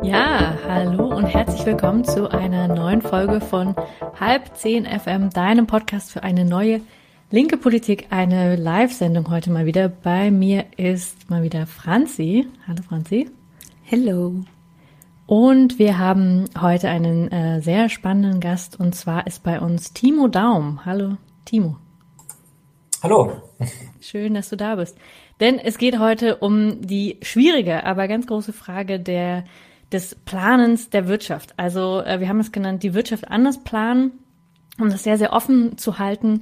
Ja, hallo und herzlich willkommen zu einer neuen Folge von Halb 10 FM, deinem Podcast für eine neue linke Politik, eine Live-Sendung heute mal wieder. Bei mir ist mal wieder Franzi. Hallo Franzi. Hello. Und wir haben heute einen sehr spannenden Gast, und zwar ist bei uns Timo Daum. Hallo Timo. Hallo. Schön, dass du da bist. Denn es geht heute um die schwierige, aber ganz große Frage des Planens der Wirtschaft. Also wir haben es genannt, die Wirtschaft anders planen, um das sehr, sehr offen zu halten.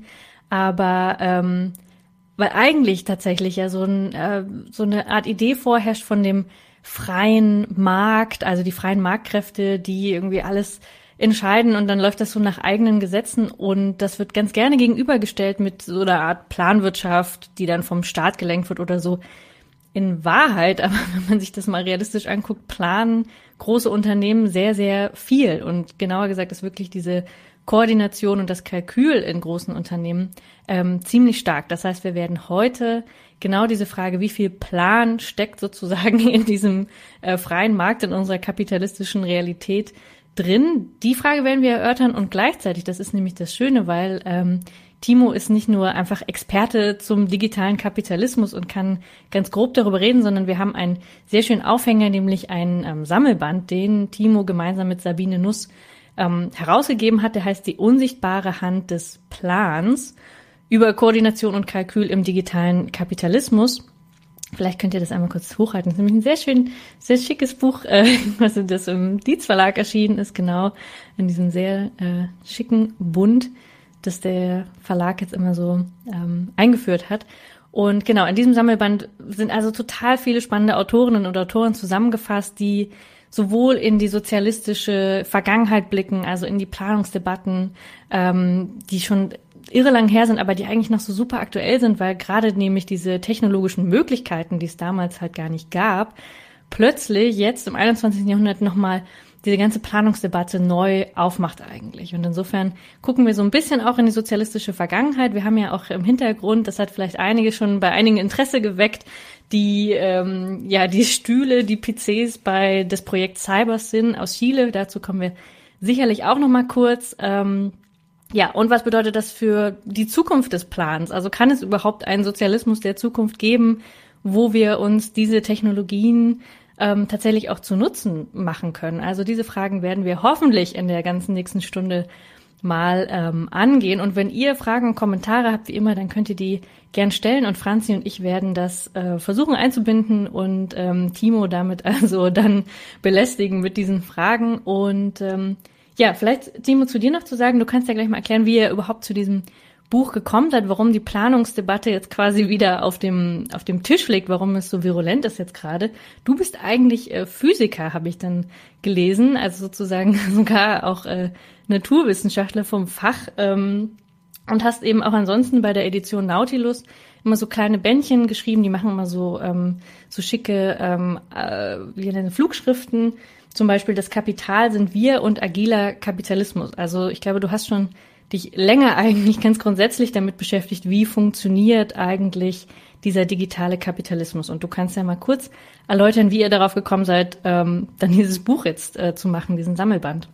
Aber weil eigentlich tatsächlich ja so eine Art Idee vorherrscht von dem freien Markt, also die freien Marktkräfte, die irgendwie alles entscheiden, und dann läuft das so nach eigenen Gesetzen, und das wird ganz gerne gegenübergestellt mit so einer Art Planwirtschaft, die dann vom Staat gelenkt wird oder so. In Wahrheit, aber wenn man sich das mal realistisch anguckt, planen große Unternehmen sehr, sehr viel, und genauer gesagt ist wirklich diese Koordination und das Kalkül in großen Unternehmen ziemlich stark. Das heißt, wir werden heute genau diese Frage, wie viel Plan steckt sozusagen in diesem freien Markt, in unserer kapitalistischen Realität drin, die Frage werden wir erörtern, und gleichzeitig, das ist nämlich das Schöne, weil Timo ist nicht nur einfach Experte zum digitalen Kapitalismus und kann ganz grob darüber reden, sondern wir haben einen sehr schönen Aufhänger, nämlich einen Sammelband, den Timo gemeinsam mit Sabine Nuss herausgegeben hat. Der heißt Die unsichtbare Hand des Plans über Koordination und Kalkül im digitalen Kapitalismus. Vielleicht könnt ihr das einmal kurz hochhalten. Das ist nämlich ein sehr schickes Buch, was das im Dietz Verlag erschienen ist, genau in diesem sehr schicken Bund, das der Verlag jetzt immer so eingeführt hat. Und genau, in diesem Sammelband sind also total viele spannende Autorinnen und Autoren zusammengefasst, die sowohl in die sozialistische Vergangenheit blicken, also in die Planungsdebatten, die schon irre lang her sind, aber die eigentlich noch so super aktuell sind, weil gerade nämlich diese technologischen Möglichkeiten, die es damals halt gar nicht gab, plötzlich jetzt im 21. Jahrhundert nochmal diese ganze Planungsdebatte neu aufmacht eigentlich. Und insofern gucken wir so ein bisschen auch in die sozialistische Vergangenheit. Wir haben ja auch im Hintergrund, das hat vielleicht schon bei einigen Interesse geweckt, die Stühle, die PCs des Projekts Cybersyn aus Chile. Dazu kommen wir sicherlich auch noch mal kurz. Und was bedeutet das für die Zukunft des Plans? Also kann es überhaupt einen Sozialismus der Zukunft geben, wo wir uns diese Technologien tatsächlich auch zu Nutzen machen können? Also diese Fragen werden wir hoffentlich in der ganzen nächsten Stunde mal angehen. Und wenn ihr Fragen und Kommentare habt, wie immer, dann könnt ihr die gern stellen, und Franzi und ich werden das versuchen einzubinden und Timo damit also dann belästigen mit diesen Fragen. Und vielleicht, Timo, zu dir noch zu sagen, du kannst ja gleich mal erklären, wie ihr überhaupt zu diesem Buch gekommen seid, warum die Planungsdebatte jetzt quasi wieder auf dem Tisch liegt, warum es so virulent ist jetzt gerade. Du bist eigentlich Physiker, habe ich dann gelesen, also sozusagen sogar auch Naturwissenschaftler vom Fach, und hast eben auch ansonsten bei der Edition Nautilus immer so kleine Bändchen geschrieben, die machen immer so schicke Flugschriften. Zum Beispiel Das Kapital sind wir und agiler Kapitalismus. Also ich glaube, du hast schon dich länger eigentlich ganz grundsätzlich damit beschäftigt, wie funktioniert eigentlich dieser digitale Kapitalismus. Und du kannst ja mal kurz erläutern, wie ihr darauf gekommen seid, dann dieses Buch jetzt zu machen, diesen Sammelband.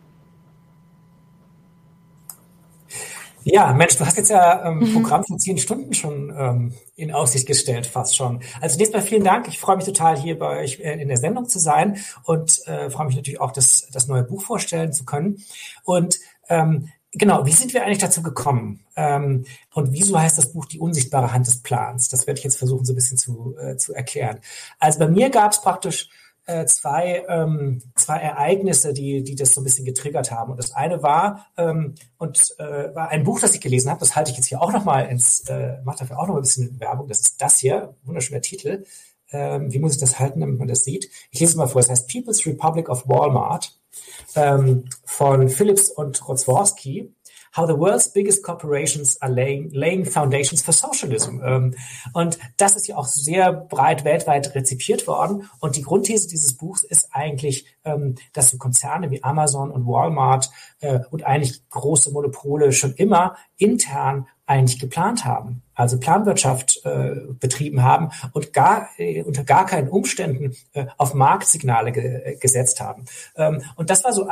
Ja, Mensch, du hast jetzt ja Programm von 10 Stunden schon in Aussicht gestellt, fast schon. Also zunächst mal vielen Dank. Ich freue mich total, hier bei euch in der Sendung zu sein, und freue mich natürlich auch, das neue Buch vorstellen zu können. Und genau, wie sind wir eigentlich dazu gekommen? Und wieso heißt das Buch Die unsichtbare Hand des Plans? Das werde ich jetzt versuchen, so ein bisschen zu erklären. Also bei mir gab es praktisch zwei Ereignisse, die das so ein bisschen getriggert haben. Und das eine war war ein Buch, das ich gelesen habe. Das halte ich jetzt hier auch nochmal mache dafür auch noch ein bisschen Werbung. Das ist das hier, wunderschöner Titel. Wie muss ich das halten, damit man das sieht? Ich lese es mal vor. Es heißt People's Republic of Walmart von Phillips und Rodzworski. How the world's biggest corporations are laying foundations for socialism. Und das ist ja auch sehr breit weltweit rezipiert worden. Und die Grundthese dieses Buchs ist eigentlich, dass so Konzerne wie Amazon und Walmart und eigentlich große Monopole schon immer intern eigentlich geplant haben, also Planwirtschaft betrieben haben und unter gar keinen Umständen auf Marktsignale gesetzt haben. Und das war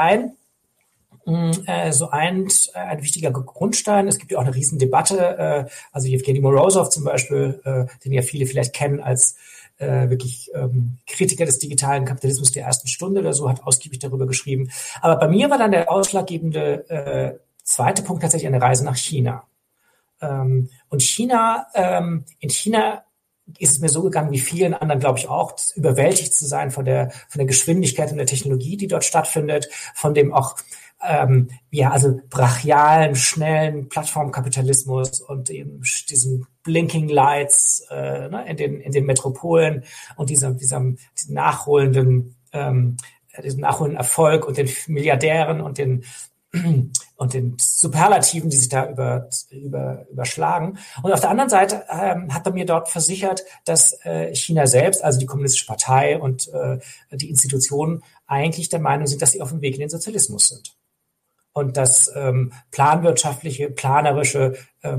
ein wichtiger Grundstein. Es gibt ja auch eine Riesendebatte. Also Jewgeni Morozov zum Beispiel, den ja viele vielleicht kennen als wirklich Kritiker des digitalen Kapitalismus der ersten Stunde oder so, hat ausgiebig darüber geschrieben. Aber bei mir war dann der ausschlaggebende zweite Punkt tatsächlich eine Reise nach China. Und in China ist es mir so gegangen, wie vielen anderen, glaube ich, auch, überwältigt zu sein von der Geschwindigkeit und der Technologie, die dort stattfindet, von dem auch also brachialen, schnellen Plattformkapitalismus und eben diesen Blinking Lights in den Metropolen und diesem nachholenden Erfolg und den Milliardären und den Superlativen, die sich da überschlagen. Und auf der anderen Seite hat er mir dort versichert, dass China selbst, also die Kommunistische Partei und die Institutionen eigentlich der Meinung sind, dass sie auf dem Weg in den Sozialismus sind. Und dass planwirtschaftliche, planerische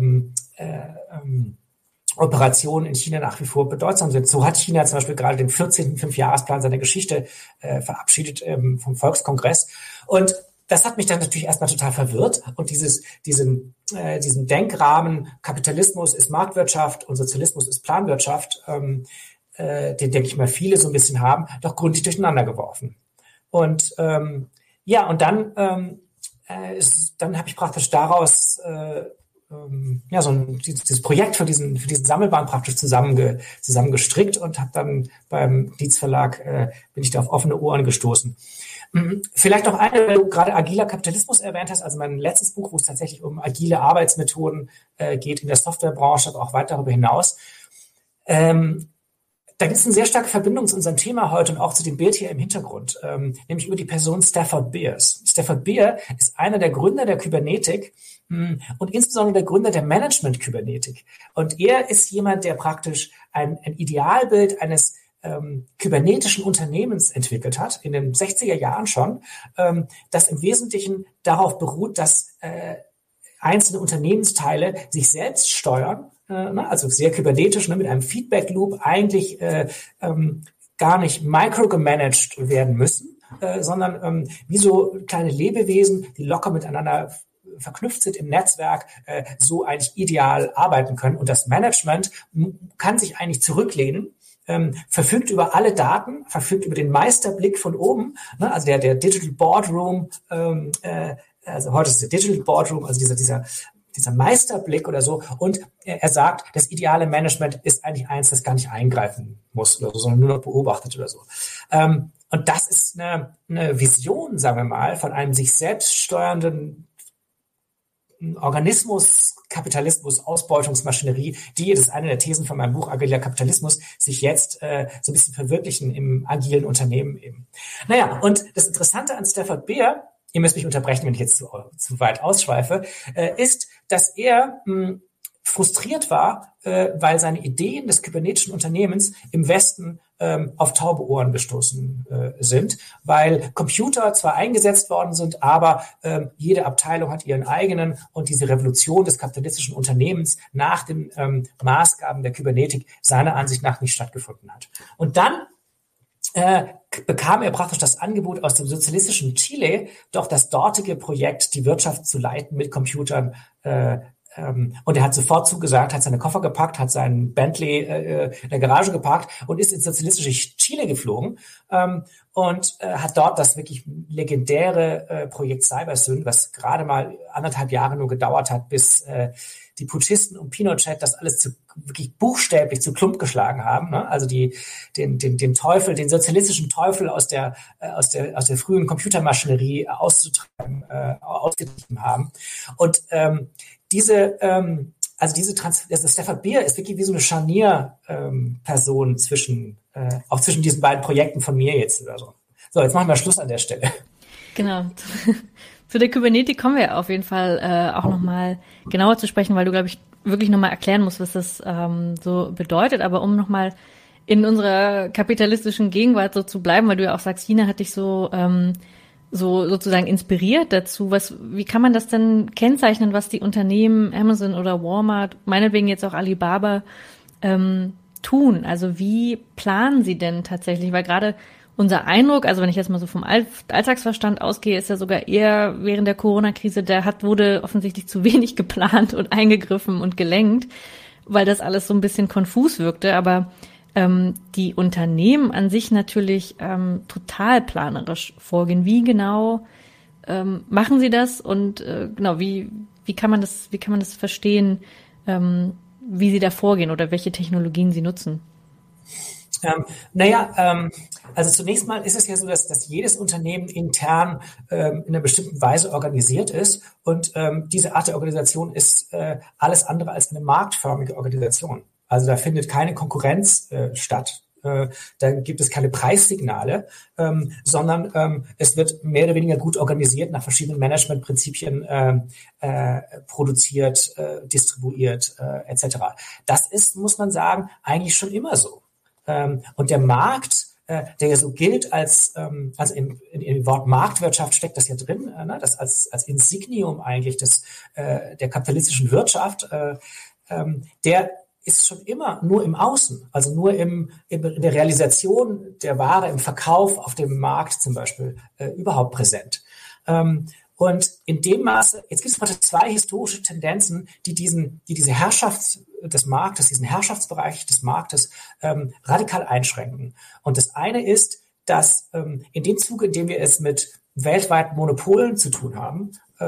Operationen in China nach wie vor bedeutsam sind. So hat China zum Beispiel gerade den 14. Fünfjahresplan seiner Geschichte verabschiedet vom Volkskongress. Und das hat mich dann natürlich erstmal total verwirrt. Und diesen Denkrahmen, Kapitalismus ist Marktwirtschaft und Sozialismus ist Planwirtschaft, den, denke ich mal, viele so ein bisschen haben, doch gründlich durcheinander geworfen. Und dann habe ich praktisch daraus dieses Projekt für diesen Sammelband praktisch zusammengestrickt und habe dann beim Dietz Verlag bin ich da auf offene Ohren gestoßen. Vielleicht noch eine, weil du gerade agiler Kapitalismus erwähnt hast, also mein letztes Buch, wo es tatsächlich um agile Arbeitsmethoden geht in der Softwarebranche, aber auch weit darüber hinaus. Da gibt es eine sehr starke Verbindung zu unserem Thema heute und auch zu dem Bild hier im Hintergrund, nämlich über die Person Stafford Beers. Stafford Beer ist einer der Gründer der Kybernetik und insbesondere der Gründer der Management-Kybernetik. Und er ist jemand, der praktisch ein Idealbild eines kybernetischen Unternehmens entwickelt hat, in den 60er Jahren schon, das im Wesentlichen darauf beruht, dass einzelne Unternehmensteile sich selbst steuern, also sehr kybernetisch, mit einem Feedback-Loop eigentlich gar nicht microgemanagt werden müssen, sondern wie so kleine Lebewesen, die locker miteinander verknüpft sind im Netzwerk, so eigentlich ideal arbeiten können. Und das Management kann sich eigentlich zurücklehnen, verfügt über alle Daten, verfügt über den Meisterblick von oben, also der Digital Boardroom, also heute ist der Digital Boardroom, also dieser Meisterblick oder so. Und er sagt, das ideale Management ist eigentlich eins, das gar nicht eingreifen muss oder so, sondern nur noch beobachtet oder so. Und das ist eine Vision, sagen wir mal, von einem sich selbst steuernden Organismus, Kapitalismus, Ausbeutungsmaschinerie, das ist eine der Thesen von meinem Buch Agiler Kapitalismus, sich jetzt so ein bisschen verwirklichen im agilen Unternehmen eben. Naja, und das Interessante an Stafford Beer, ihr müsst mich unterbrechen, wenn ich jetzt zu weit ausschweife, ist, dass er frustriert war, weil seine Ideen des kybernetischen Unternehmens im Westen auf taube Ohren gestoßen sind, weil Computer zwar eingesetzt worden sind, aber jede Abteilung hat ihren eigenen und diese Revolution des kapitalistischen Unternehmens nach den Maßgaben der Kybernetik seiner Ansicht nach nicht stattgefunden hat. Und dann bekam er praktisch das Angebot aus dem sozialistischen Chile, doch das dortige Projekt, die Wirtschaft zu leiten mit Computern. Und er hat sofort zugesagt, hat seine Koffer gepackt, hat seinen Bentley in der Garage geparkt und ist ins sozialistische Chile geflogen und hat dort das wirklich legendäre Projekt Cybersyn, was gerade mal 1,5 Jahre nur gedauert hat, bis die Putschisten und Pinochet das alles wirklich buchstäblich zu Klump geschlagen haben, ne? Also den Teufel, den sozialistischen Teufel aus der frühen Computermaschinerie ausgetrieben haben. Und Stafford Beer ist wirklich wie so eine Scharnier-Person zwischen diesen beiden Projekten von mir jetzt oder so. So, jetzt machen wir Schluss an der Stelle. Genau. Zu der Kybernetik kommen wir auf jeden Fall auch nochmal genauer zu sprechen, weil du, glaube ich, wirklich nochmal erklären musst, was das so bedeutet. Aber um nochmal in unserer kapitalistischen Gegenwart so zu bleiben, weil du ja auch sagst, China hat dich so so sozusagen inspiriert dazu? Wie kann man das denn kennzeichnen, was die Unternehmen Amazon oder Walmart, meinetwegen jetzt auch Alibaba, tun? Also wie planen sie denn tatsächlich? Weil gerade unser Eindruck, also wenn ich jetzt mal so vom Alltagsverstand ausgehe, ist ja sogar eher während der Corona-Krise, wurde offensichtlich zu wenig geplant und eingegriffen und gelenkt, weil das alles so ein bisschen konfus wirkte. Aber die Unternehmen an sich natürlich total planerisch vorgehen. Wie genau machen sie das und genau, wie kann man das verstehen, wie sie da vorgehen oder welche Technologien sie nutzen? Also zunächst mal ist es ja so, dass jedes Unternehmen intern in einer bestimmten Weise organisiert ist und diese Art der Organisation ist alles andere als eine marktförmige Organisation. Also da findet keine Konkurrenz statt. Da gibt es keine Preissignale, sondern es wird mehr oder weniger gut organisiert, nach verschiedenen Managementprinzipien produziert, distribuiert etc. Das ist, muss man sagen, eigentlich schon immer so. Und der Markt, der ja so gilt also im Wort Marktwirtschaft steckt das ja drin, das als Insignium eigentlich der kapitalistischen Wirtschaft, der ist schon immer nur im Außen, also nur in der Realisation der Ware, im Verkauf auf dem Markt zum Beispiel überhaupt präsent. Und in dem Maße, jetzt gibt es heute zwei historische Tendenzen, die diese Herrschaft des Marktes, diesen Herrschaftsbereich des Marktes radikal einschränken. Und das eine ist, dass in dem Zuge, in dem wir es mit weltweiten Monopolen zu tun haben,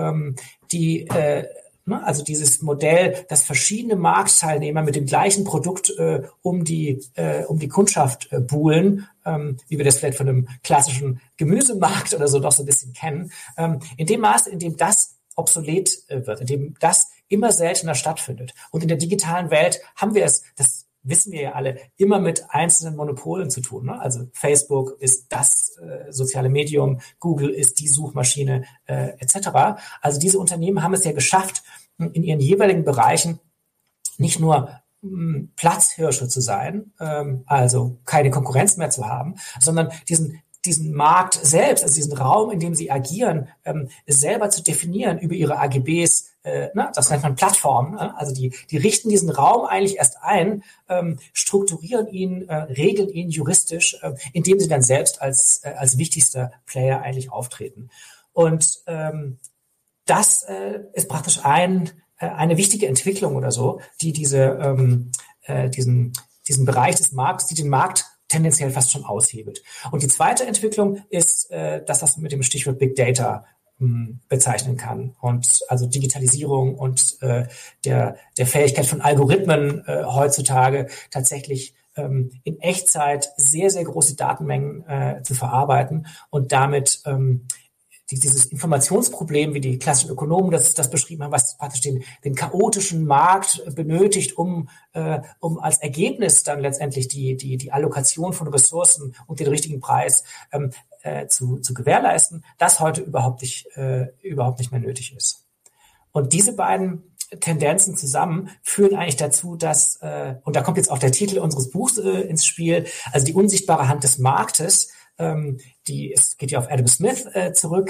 also dieses Modell, dass verschiedene Marktteilnehmer mit dem gleichen Produkt um die Kundschaft buhlen, wie wir das vielleicht von einem klassischen Gemüsemarkt oder so noch so ein bisschen kennen, in dem Maße, in dem das obsolet wird, in dem das immer seltener stattfindet. Und in der digitalen Welt haben wir es, das wissen wir ja alle, immer mit einzelnen Monopolen zu tun. Ne? Also Facebook ist das soziale Medium, Google ist die Suchmaschine etc. Also diese Unternehmen haben es ja geschafft, in ihren jeweiligen Bereichen nicht nur Platzhirsche zu sein, also keine Konkurrenz mehr zu haben, sondern diesen Markt selbst, also diesen Raum, in dem sie agieren, selber zu definieren über ihre AGBs, das nennt man Plattformen, also die richten diesen Raum eigentlich erst ein, strukturieren ihn, regeln ihn juristisch, indem sie dann selbst als wichtigster Player eigentlich auftreten. Und das ist praktisch eine wichtige Entwicklung oder so, die diesen Bereich des Marktes, die den Markt tendenziell fast schon aushebelt. Und die zweite Entwicklung ist das, was man mit dem Stichwort Big Data bezeichnen kann. Und also Digitalisierung und der Fähigkeit von Algorithmen heutzutage tatsächlich in Echtzeit sehr, sehr große Datenmengen zu verarbeiten und damit dieses Informationsproblem, wie die klassischen Ökonomen das beschrieben haben, was praktisch den chaotischen Markt benötigt, um als Ergebnis dann letztendlich die Allokation von Ressourcen und den richtigen Preis zu gewährleisten, das heute überhaupt nicht mehr nötig ist. Und diese beiden Tendenzen zusammen führen eigentlich dazu, dass, und da kommt jetzt auch der Titel unseres Buchs ins Spiel, also die unsichtbare Hand des Marktes, es geht ja auf Adam Smith zurück,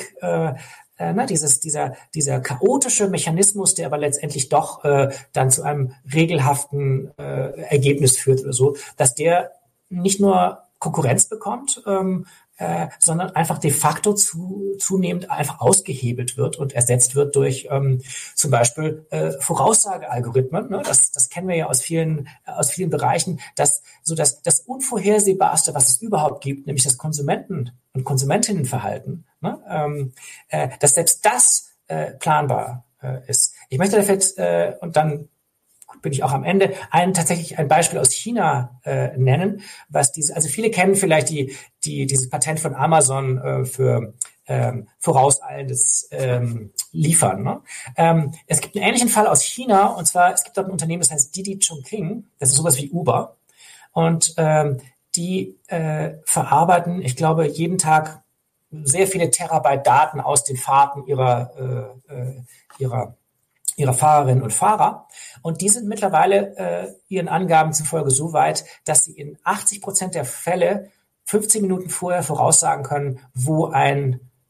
dieser chaotische Mechanismus, der aber letztendlich doch dann zu einem regelhaften Ergebnis führt oder so, dass der nicht nur Konkurrenz bekommt, sondern einfach de facto zunehmend einfach ausgehebelt wird und ersetzt wird durch zum Beispiel Voraussagealgorithmen. Ne? Das kennen wir ja aus vielen Bereichen, dass so das Unvorhersehbarste, was es überhaupt gibt, nämlich das Konsumenten- und Konsumentinnenverhalten, ne? Dass selbst das planbar ist. Ich möchte da vielleicht, und dann bin ich auch am Ende, tatsächlich ein Beispiel aus China nennen, also viele kennen vielleicht dieses Patent von Amazon für vorauseilendes Liefern. Ne? Es gibt einen ähnlichen Fall aus China, und zwar, es gibt dort ein Unternehmen, das heißt Didi Chuxing, das ist sowas wie Uber, und die verarbeiten, ich glaube, jeden Tag sehr viele Terabyte Daten aus den Fahrten ihrer Fahrerinnen und Fahrer. Und die sind mittlerweile ihren Angaben zufolge so weit, dass sie in 80% der Fälle 15 Minuten vorher voraussagen können, wo ein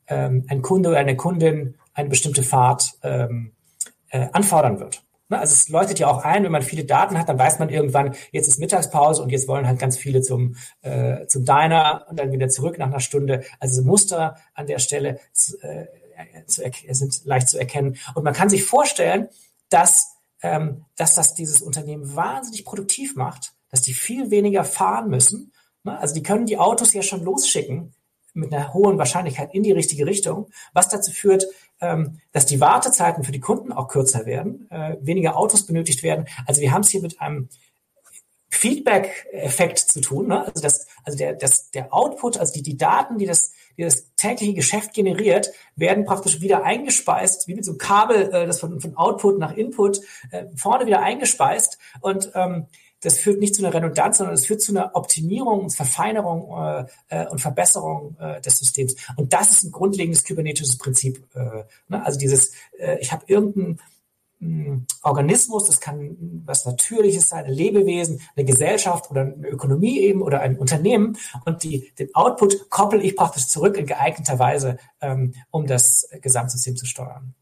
ein Kunde oder eine Kundin eine bestimmte Fahrt anfordern wird. Also es leuchtet ja auch ein, wenn man viele Daten hat, dann weiß man irgendwann, jetzt ist Mittagspause und jetzt wollen halt ganz viele zum Diner und dann wieder zurück nach einer Stunde. Also Muster an der Stelle sind leicht zu erkennen. Und man kann sich vorstellen, dass das dieses Unternehmen wahnsinnig produktiv macht, dass die viel weniger fahren müssen. Also die können die Autos ja schon losschicken mit einer hohen Wahrscheinlichkeit in die richtige Richtung, was dazu führt, dass die Wartezeiten für die Kunden auch kürzer werden, weniger Autos benötigt werden. Also wir haben es hier mit einem Feedback-Effekt zu tun. Ne? Der Output, also die Daten, die das tägliche Geschäft generiert, werden praktisch wieder eingespeist, wie mit so einem Kabel, das von Output nach Input vorne wieder eingespeist. Und das führt nicht zu einer Redundanz, sondern es führt zu einer Optimierung und Verfeinerung und Verbesserung des Systems. Und das ist ein grundlegendes kybernetisches Prinzip. Also ich habe irgendeinen Organismus, das kann was Natürliches sein, ein Lebewesen, eine Gesellschaft oder eine Ökonomie eben oder ein Unternehmen und den Output koppel ich praktisch zurück in geeigneter Weise, um das Gesamtsystem zu steuern.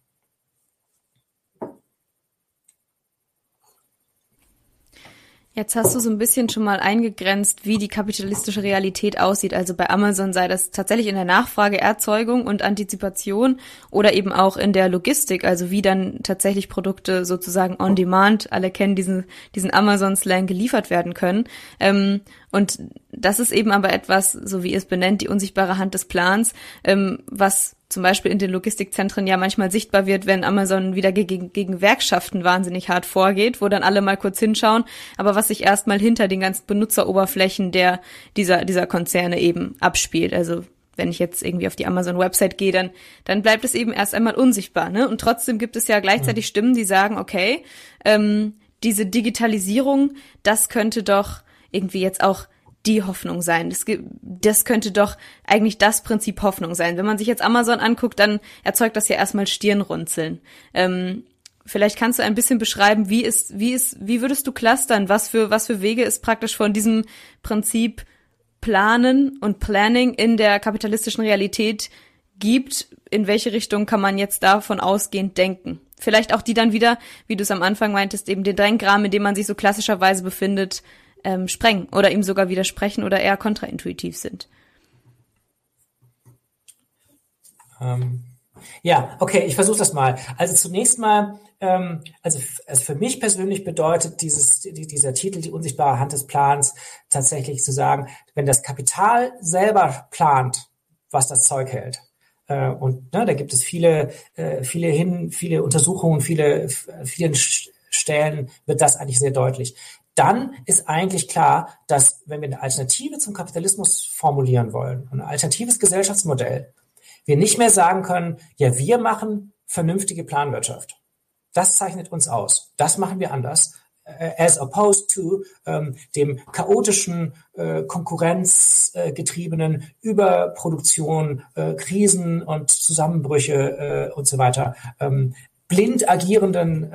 Jetzt hast du so ein bisschen schon mal eingegrenzt, wie die kapitalistische Realität aussieht. Also bei Amazon sei das tatsächlich in der Nachfrageerzeugung und Antizipation oder eben auch in der Logistik, also wie dann tatsächlich Produkte sozusagen on demand, alle kennen diesen Amazon-Slang, geliefert werden können. Und das ist eben aber etwas, so wie ihr es benennt, die unsichtbare Hand des Plans, was zum Beispiel in den Logistikzentren ja manchmal sichtbar wird, wenn Amazon wieder gegen Gewerkschaften wahnsinnig hart vorgeht, wo dann alle mal kurz hinschauen, aber was sich erstmal hinter den ganzen Benutzeroberflächen dieser Konzerne eben abspielt. Also wenn ich jetzt irgendwie auf die Amazon-Website gehe, dann bleibt es eben erst einmal unsichtbar, ne? Und trotzdem gibt es ja gleichzeitig Stimmen, die sagen, okay, diese Digitalisierung, das könnte doch irgendwie jetzt auch die Hoffnung sein. Das könnte doch eigentlich das Prinzip Hoffnung sein. Wenn man sich jetzt Amazon anguckt, dann erzeugt das ja erstmal Stirnrunzeln. Vielleicht kannst du ein bisschen beschreiben, wie würdest du clustern? Was für Wege es praktisch von diesem Prinzip Planen und Planning in der kapitalistischen Realität gibt? In welche Richtung kann man jetzt davon ausgehend denken? Vielleicht auch die dann wieder, wie du es am Anfang meintest, eben den Drängrahmen, in dem man sich so klassischerweise befindet, sprengen oder ihm sogar widersprechen oder eher kontraintuitiv sind. Ja, okay, ich versuche das mal. Also zunächst mal, also für mich persönlich bedeutet dieser Titel, die unsichtbare Hand des Plans, tatsächlich zu sagen, wenn das Kapital selber plant, was das Zeug hält. Und da gibt es viele Untersuchungen, vielen Stellen wird das eigentlich sehr deutlich. Dann ist eigentlich klar, dass wenn wir eine Alternative zum Kapitalismus formulieren wollen, ein alternatives Gesellschaftsmodell, wir nicht mehr sagen können, ja, wir machen vernünftige Planwirtschaft. Das zeichnet uns aus. Das machen wir anders. As opposed to dem chaotischen, konkurrenzgetriebenen Überproduktion, Krisen und Zusammenbrüche und so weiter, blind agierenden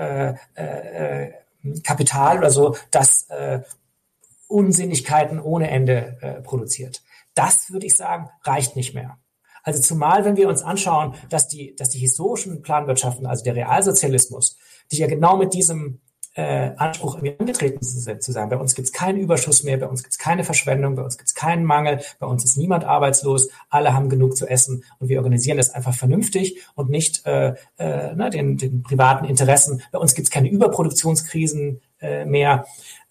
Kapital oder so, das Unsinnigkeiten ohne Ende produziert. Das, würde ich sagen, reicht nicht mehr. Also zumal, wenn wir uns anschauen, dass die historischen Planwirtschaften, also der Realsozialismus, die ja genau mit diesem Anspruch angetreten sind, zu sagen, bei uns gibt es keinen Überschuss mehr, bei uns gibt es keine Verschwendung, bei uns gibt es keinen Mangel, bei uns ist niemand arbeitslos, alle haben genug zu essen und wir organisieren das einfach vernünftig und nicht den privaten Interessen. Bei uns gibt es keine Überproduktionskrisen mehr.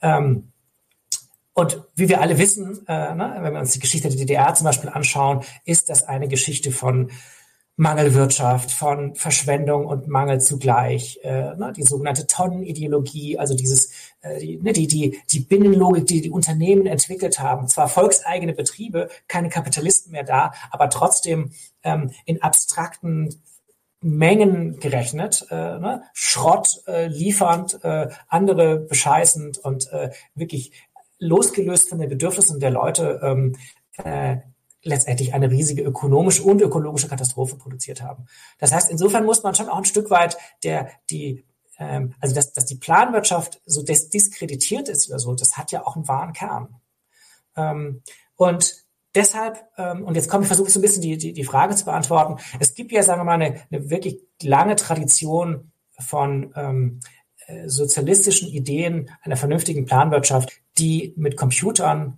Und wie wir alle wissen, wenn wir uns die Geschichte der DDR zum Beispiel anschauen, ist das eine Geschichte von Mangelwirtschaft, von Verschwendung und Mangel zugleich, die sogenannte Tonnenideologie, also die Binnenlogik, die Unternehmen entwickelt haben, zwar volkseigene Betriebe, keine Kapitalisten mehr da, aber trotzdem in abstrakten Mengen gerechnet, Schrott liefernd, andere bescheißend und wirklich losgelöst von den Bedürfnissen der Leute letztendlich eine riesige ökonomische und ökologische Katastrophe produziert haben. Das heißt, insofern muss man schon auch ein Stück weit dass die Planwirtschaft so diskreditiert ist oder so, das hat ja auch einen wahren Kern. Und deshalb, und jetzt versuche ich so ein bisschen die Frage zu beantworten. Es gibt ja, sagen wir mal, eine wirklich lange Tradition von sozialistischen Ideen einer vernünftigen Planwirtschaft, die mit Computern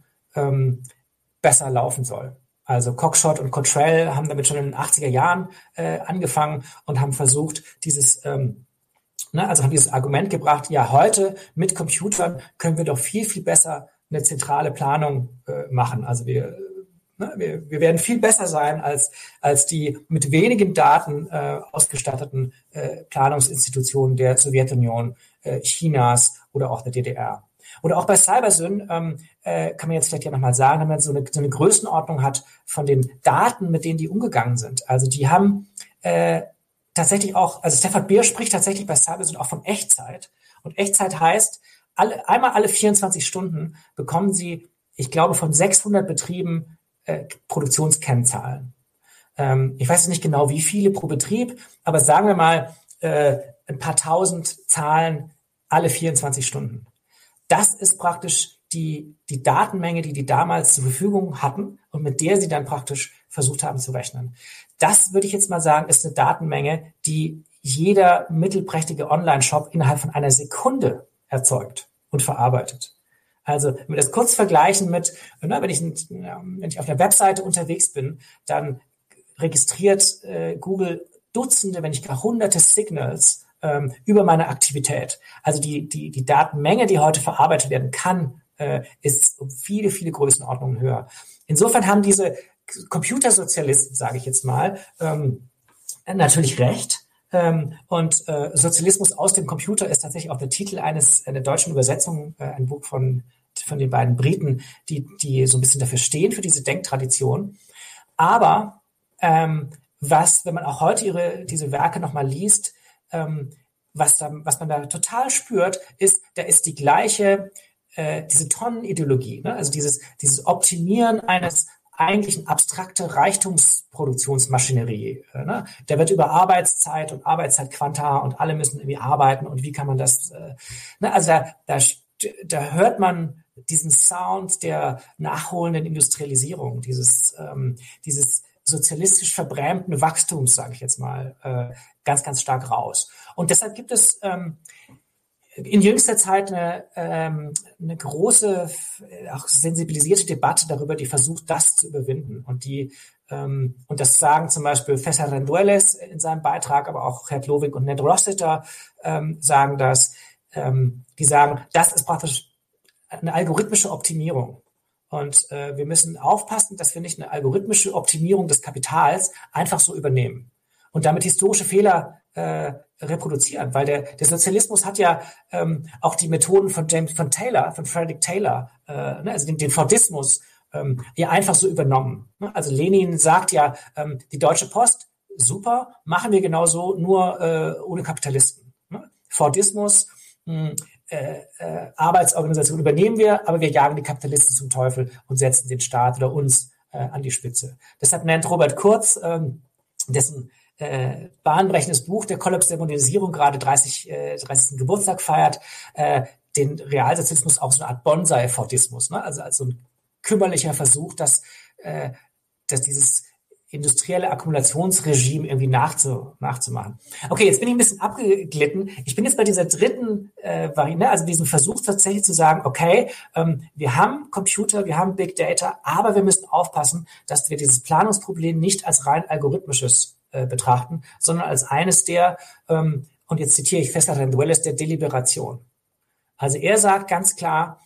besser laufen soll. Also Cockshott und Cottrell haben damit schon in den 80er Jahren angefangen und haben versucht, haben dieses Argument gebracht, ja, heute mit Computern können wir doch viel, viel besser eine zentrale Planung machen. Also wir werden viel besser sein als die mit wenigen Daten ausgestatteten Planungsinstitutionen der Sowjetunion, Chinas oder auch der DDR. Oder auch bei Cybersyn kann man jetzt vielleicht ja nochmal sagen, wenn man so eine Größenordnung hat von den Daten, mit denen die umgegangen sind. Also die haben tatsächlich auch, also Stafford Beer spricht tatsächlich bei Cybersyn auch von Echtzeit. Und Echtzeit heißt, einmal alle 24 Stunden bekommen sie, ich glaube, von 600 Betrieben Produktionskennzahlen. Ich weiß nicht genau, wie viele pro Betrieb, aber sagen wir mal ein paar tausend Zahlen alle 24 Stunden. Das ist praktisch die Datenmenge, die damals zur Verfügung hatten und mit der sie dann praktisch versucht haben zu rechnen. Das würde ich jetzt mal sagen, ist eine Datenmenge, die jeder mittelprächtige Online-Shop innerhalb von einer Sekunde erzeugt und verarbeitet. Also wenn wir das kurz vergleichen mit, wenn ich auf einer Webseite unterwegs bin, dann registriert Google Dutzende, wenn nicht gar hunderte Signals über meine Aktivität. Also die Datenmenge, die heute verarbeitet werden kann, ist um viele, viele Größenordnungen höher. Insofern haben diese Computersozialisten, sage ich jetzt mal, natürlich recht. Und Sozialismus aus dem Computer ist tatsächlich auch der Titel einer deutschen Übersetzung, ein Buch von den beiden Briten, die so ein bisschen dafür stehen, für diese Denktradition. Aber wenn man auch heute diese Werke nochmal liest, was man da total spürt, da ist die gleiche, diese Tonnenideologie, ne? Also dieses Optimieren eines eigentlich eine abstrakte Reichtumsproduktionsmaschinerie. Ne? Da wird über Arbeitszeit und Arbeitszeitquanta und alle müssen irgendwie arbeiten und wie kann man das, also da hört man diesen Sound der nachholenden Industrialisierung, dieses sozialistisch verbrämten Wachstums, sage ich jetzt mal, ganz, ganz stark raus. Und deshalb gibt es in jüngster Zeit eine große, auch sensibilisierte Debatte darüber, die versucht, das zu überwinden. Und das sagen zum Beispiel César Rendueles in seinem Beitrag, aber auch Gerd Lovig und Ned Rossiter sagen das. Die sagen, das ist praktisch eine algorithmische Optimierung. Und wir müssen aufpassen, dass wir nicht eine algorithmische Optimierung des Kapitals einfach so übernehmen und damit historische Fehler reproduzieren, weil der Sozialismus hat ja auch die Methoden von Frederick Taylor, also den Fordismus, ja einfach so übernommen. Also Lenin sagt ja, die Deutsche Post, super, machen wir genauso, nur ohne Kapitalisten. Fordismus, Arbeitsorganisation übernehmen wir, aber wir jagen die Kapitalisten zum Teufel und setzen den Staat oder uns an die Spitze. Deshalb nennt Robert Kurz, dessen bahnbrechendes Buch, der Kollaps der Modernisierung, gerade 30. Geburtstag feiert, den Realsozialismus auch so eine Art Bonsai-Fordismus, ne? Also als so ein kümmerlicher Versuch, dass dieses industrielle Akkumulationsregime irgendwie nachzumachen. Okay, jetzt bin ich ein bisschen abgeglitten. Ich bin jetzt bei dieser dritten Variante, also diesem Versuch tatsächlich zu sagen, okay, wir haben Computer, wir haben Big Data, aber wir müssen aufpassen, dass wir dieses Planungsproblem nicht als rein algorithmisches betrachten, sondern als eines der, und jetzt zitiere ich César Rendueles, der Deliberation. Also er sagt ganz klar,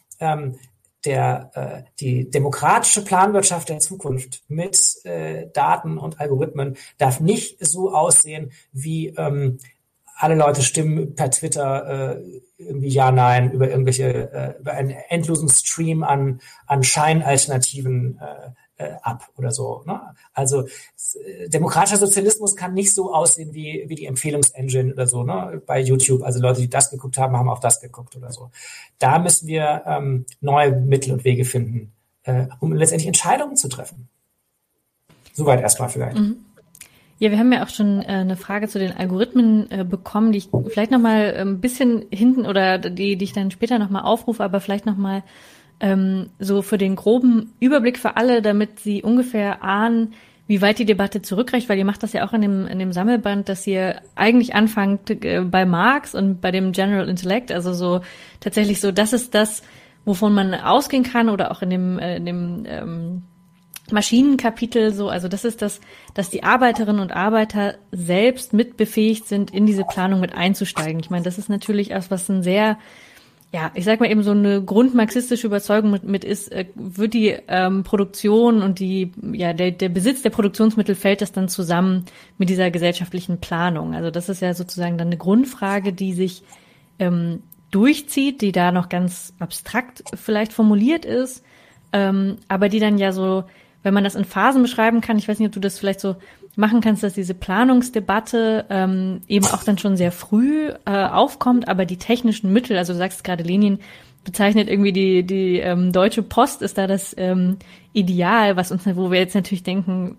die demokratische Planwirtschaft der Zukunft mit Daten und Algorithmen darf nicht so aussehen, wie alle Leute stimmen per Twitter irgendwie ja, nein, über einen endlosen Stream an Scheinalternativen ab oder so. Ne? Also demokratischer Sozialismus kann nicht so aussehen wie die Empfehlungsengine oder so, ne? Bei YouTube. Also Leute, die das geguckt haben, haben auch das geguckt oder so. Da müssen wir neue Mittel und Wege finden, um letztendlich Entscheidungen zu treffen. Soweit erstmal vielleicht. Mhm. Ja, wir haben ja auch schon eine Frage zu den Algorithmen bekommen, die ich vielleicht nochmal ein bisschen hinten oder die ich dann später nochmal aufrufe, aber vielleicht nochmal so für den groben Überblick für alle, damit sie ungefähr ahnen, wie weit die Debatte zurückreicht, weil ihr macht das ja auch in dem Sammelband, dass ihr eigentlich anfangt bei Marx und bei dem General Intellect, also so tatsächlich so, das ist das, wovon man ausgehen kann, oder auch in dem Maschinenkapitel so, also das ist das, dass die Arbeiterinnen und Arbeiter selbst mitbefähigt sind, in diese Planung mit einzusteigen. Ich meine, das ist natürlich etwas, was ein sehr, ja, ich sag mal eben so eine grundmarxistische Überzeugung mit ist, wird die Produktion und der Besitz der Produktionsmittel, fällt das dann zusammen mit dieser gesellschaftlichen Planung. Also das ist ja sozusagen dann eine Grundfrage, die sich durchzieht, die da noch ganz abstrakt vielleicht formuliert ist, aber die dann ja so, wenn man das in Phasen beschreiben kann, ich weiß nicht, ob du das vielleicht so machen kannst, dass diese Planungsdebatte eben auch dann schon sehr früh aufkommt, aber die technischen Mittel, also du sagst gerade, Lenin bezeichnet irgendwie die Deutsche Post ist da das Ideal, wo wir jetzt natürlich denken,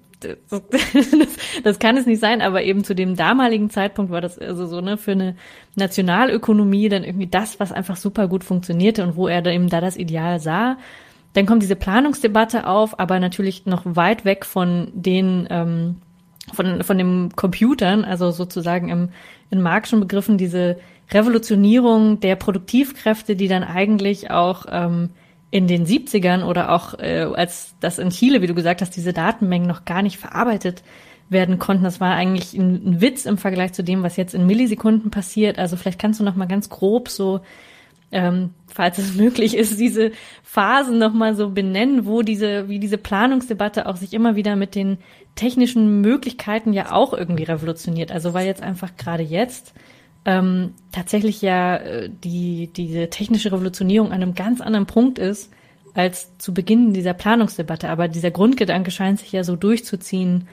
das kann es nicht sein, aber eben zu dem damaligen Zeitpunkt war das also so, ne, für eine Nationalökonomie dann irgendwie das, was einfach super gut funktionierte und wo er da eben das Ideal sah. Dann kommt diese Planungsdebatte auf, aber natürlich noch weit weg von den von dem Computern, also sozusagen in Marxischen Begriffen diese Revolutionierung der Produktivkräfte, die dann eigentlich auch in den 70ern oder auch als das in Chile, wie du gesagt hast, diese Datenmengen noch gar nicht verarbeitet werden konnten. Das war eigentlich ein Witz im Vergleich zu dem, was jetzt in Millisekunden passiert. Also vielleicht kannst du noch mal ganz grob so, falls es möglich ist, diese Phasen noch mal so benennen, wie diese Planungsdebatte auch sich immer wieder mit den technischen Möglichkeiten ja auch irgendwie revolutioniert. Also weil jetzt einfach gerade jetzt tatsächlich ja diese technische Revolutionierung an einem ganz anderen Punkt ist als zu Beginn dieser Planungsdebatte. Aber dieser Grundgedanke scheint sich ja so durchzuziehen,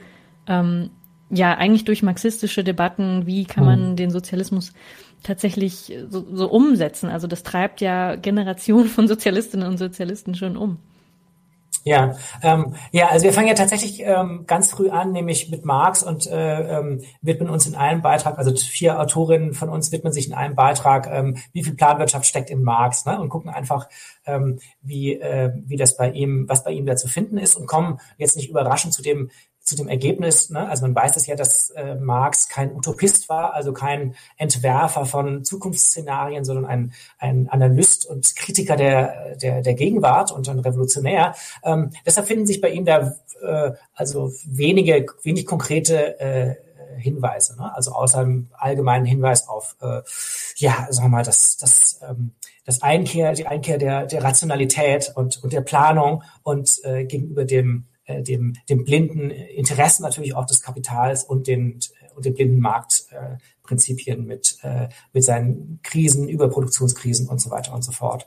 ja eigentlich durch marxistische Debatten, wie kann man den Sozialismus tatsächlich so umsetzen. Also das treibt ja Generationen von Sozialistinnen und Sozialisten schon um. Ja, also wir fangen ja tatsächlich ganz früh an, nämlich mit Marx und widmen uns in einem Beitrag, also 4 Autorinnen von uns widmen sich in einem Beitrag, wie viel Planwirtschaft steckt in Marx, ne? Und gucken einfach, wie das was bei ihm da zu finden ist, und kommen jetzt nicht überraschend zu dem Ergebnis, ne? Also man weiß es ja, dass Marx kein Utopist war, also kein Entwerfer von Zukunftsszenarien, sondern ein Analyst und Kritiker der Gegenwart und ein Revolutionär. Deshalb finden sich bei ihm da also wenig konkrete Hinweise, ne? Also außer einem allgemeinen Hinweis auf die Einkehr der Rationalität und der Planung und gegenüber dem blinden Interessen natürlich auch des Kapitals und den blinden Marktprinzipien mit seinen Krisen, Überproduktionskrisen und so weiter und so fort.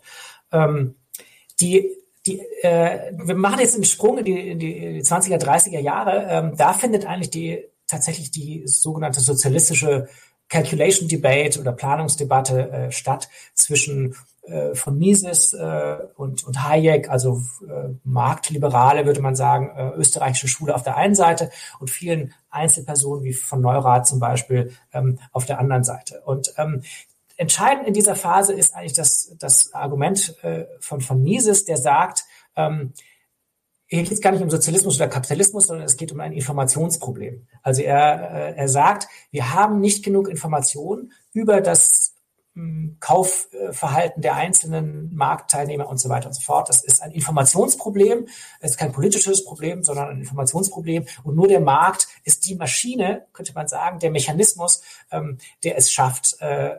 Wir machen jetzt einen Sprung in die 20er, 30er Jahre. Da findet eigentlich tatsächlich die sogenannte sozialistische Calculation Debate oder Planungsdebatte statt zwischen von Mises und Hayek, also Marktliberale, würde man sagen, österreichische Schule auf der einen Seite und vielen Einzelpersonen wie von Neurath zum Beispiel auf der anderen Seite. Und entscheidend in dieser Phase ist eigentlich das Argument von Mises, der sagt, hier geht es gar nicht um Sozialismus oder Kapitalismus, sondern es geht um ein Informationsproblem. Also er sagt, wir haben nicht genug Informationen über das Kaufverhalten der einzelnen Marktteilnehmer und so weiter und so fort. Das ist ein Informationsproblem. Es ist kein politisches Problem, sondern ein Informationsproblem. Und nur der Markt ist die Maschine, könnte man sagen, der Mechanismus, der es schafft,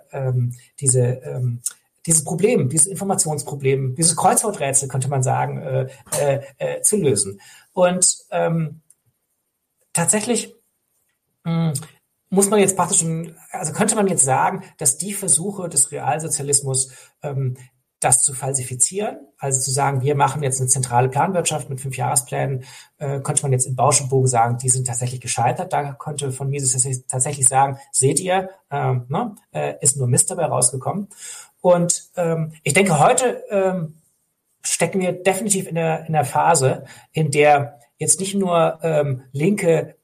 dieses Problem, dieses Informationsproblem, dieses Kreuzworträtsel, könnte man sagen, zu lösen. Und tatsächlich muss man jetzt könnte man jetzt sagen, dass die Versuche des Realsozialismus, das zu falsifizieren, also zu sagen, wir machen jetzt eine zentrale Planwirtschaft mit 5 Jahresplänen, könnte man jetzt in Bausch und Bogen sagen, die sind tatsächlich gescheitert. Da könnte von Mises tatsächlich sagen, seht ihr, ist nur Mist dabei rausgekommen. Und ich denke, heute stecken wir definitiv in der Phase, in der jetzt nicht nur linke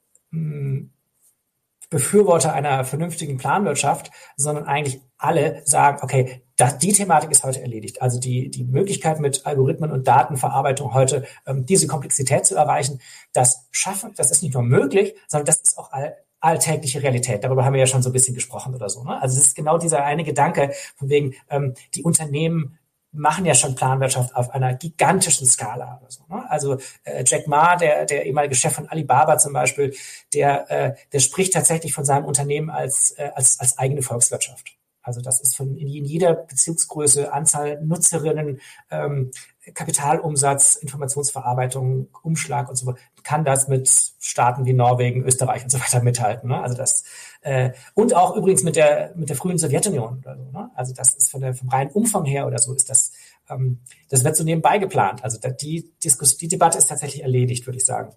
Befürworter einer vernünftigen Planwirtschaft, sondern eigentlich alle sagen, okay, die Thematik ist heute erledigt. Also die Möglichkeit mit Algorithmen und Datenverarbeitung heute diese Komplexität zu erreichen, das ist nicht nur möglich, sondern das ist auch alltägliche Realität. Darüber haben wir ja schon so ein bisschen gesprochen oder so. Ne? Also es ist genau dieser eine Gedanke, von wegen die Unternehmen machen ja schon Planwirtschaft auf einer gigantischen Skala oder so. Ne? Also Jack Ma, der ehemalige Chef von Alibaba zum Beispiel, der spricht tatsächlich von seinem Unternehmen als eigene Volkswirtschaft. Also das ist in jeder Bezugsgröße, Anzahl Nutzerinnen, Kapitalumsatz, Informationsverarbeitung, Umschlag und so weiter, kann das mit Staaten wie Norwegen, Österreich und so weiter mithalten. Ne? Also das und auch übrigens mit der frühen Sowjetunion oder so. Ne? Also das ist vom reinen Umfang her oder so ist das wird so nebenbei geplant. Also die Debatte ist tatsächlich erledigt, würde ich sagen.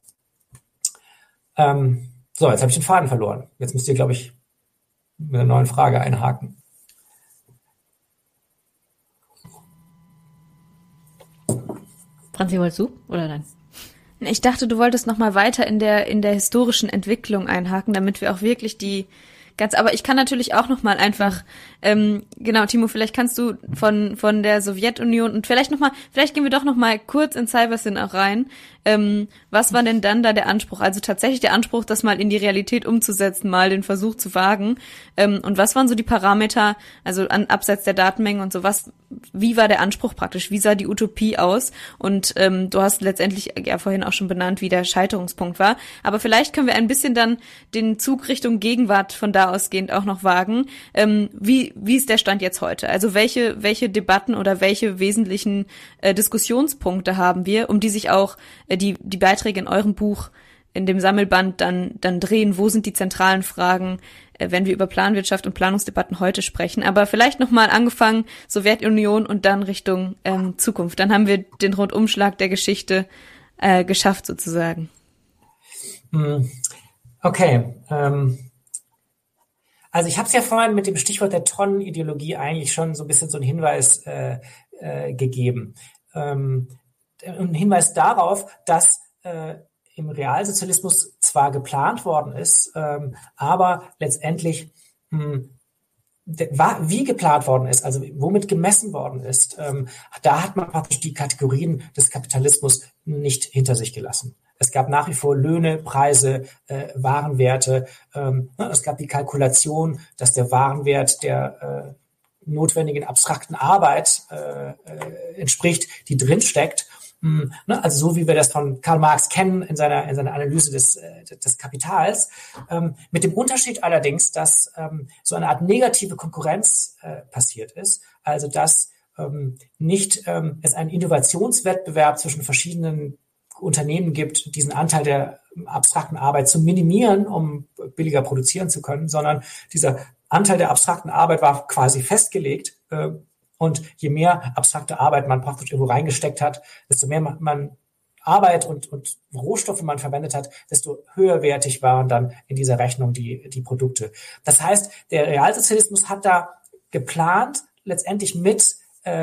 So, jetzt habe ich den Faden verloren. Jetzt müsst ihr, glaube ich, mit einer neuen Frage einhaken. Franzi, wolltest du oder nein? Ich dachte, du wolltest noch mal weiter in der historischen Entwicklung einhaken, damit wir auch wirklich aber ich kann natürlich auch noch mal einfach, genau, Timo, vielleicht kannst du von der Sowjetunion und vielleicht gehen wir doch noch mal kurz in Cybersyn auch rein. Was war denn dann da der Anspruch? Also tatsächlich der Anspruch, das mal in die Realität umzusetzen, mal den Versuch zu wagen. Und was waren so die Parameter, also abseits der Datenmengen und so wie war der Anspruch praktisch? Wie sah die Utopie aus? Und du hast letztendlich ja vorhin auch schon benannt, wie der Scheiterungspunkt war. Aber vielleicht können wir ein bisschen dann den Zug Richtung Gegenwart von da ausgehend auch noch wagen. Wie ist der Stand jetzt heute? Also welche Debatten oder welche wesentlichen Diskussionspunkte haben wir, um die sich auch die Beiträge in eurem Buch, in dem Sammelband dann drehen? Wo sind die zentralen Fragen, wenn wir über Planwirtschaft und Planungsdebatten heute sprechen? Aber vielleicht nochmal angefangen, Sowjetunion und dann Richtung Zukunft. Dann haben wir den Rundumschlag der Geschichte geschafft sozusagen. Okay. Also ich habe es ja vorhin mit dem Stichwort der Tonnenideologie eigentlich schon so ein bisschen so einen Hinweis gegeben. Ein Hinweis darauf, dass im Realsozialismus zwar geplant worden ist, aber letztendlich wie geplant worden ist, also womit gemessen worden ist, da hat man praktisch die Kategorien des Kapitalismus nicht hinter sich gelassen. Es gab nach wie vor Löhne, Preise, Warenwerte. Es gab die Kalkulation, dass der Warenwert der notwendigen abstrakten Arbeit entspricht, die drinsteckt. Also so wie wir das von Karl Marx kennen in seiner Analyse des Kapitals, mit dem Unterschied allerdings, dass so eine Art negative Konkurrenz passiert ist, also dass nicht es einen Innovationswettbewerb zwischen verschiedenen Unternehmen gibt, diesen Anteil der abstrakten Arbeit zu minimieren, um billiger produzieren zu können, sondern dieser Anteil der abstrakten Arbeit war quasi festgelegt. Und je mehr abstrakte Arbeit man praktisch irgendwo reingesteckt hat, desto mehr man Arbeit und Rohstoffe man verwendet hat, desto höherwertig waren dann in dieser Rechnung die Produkte. Das heißt, der Realsozialismus hat da geplant, letztendlich mit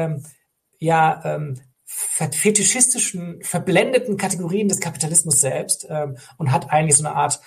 fetischistischen, verblendeten Kategorien des Kapitalismus selbst und hat eigentlich so eine Art,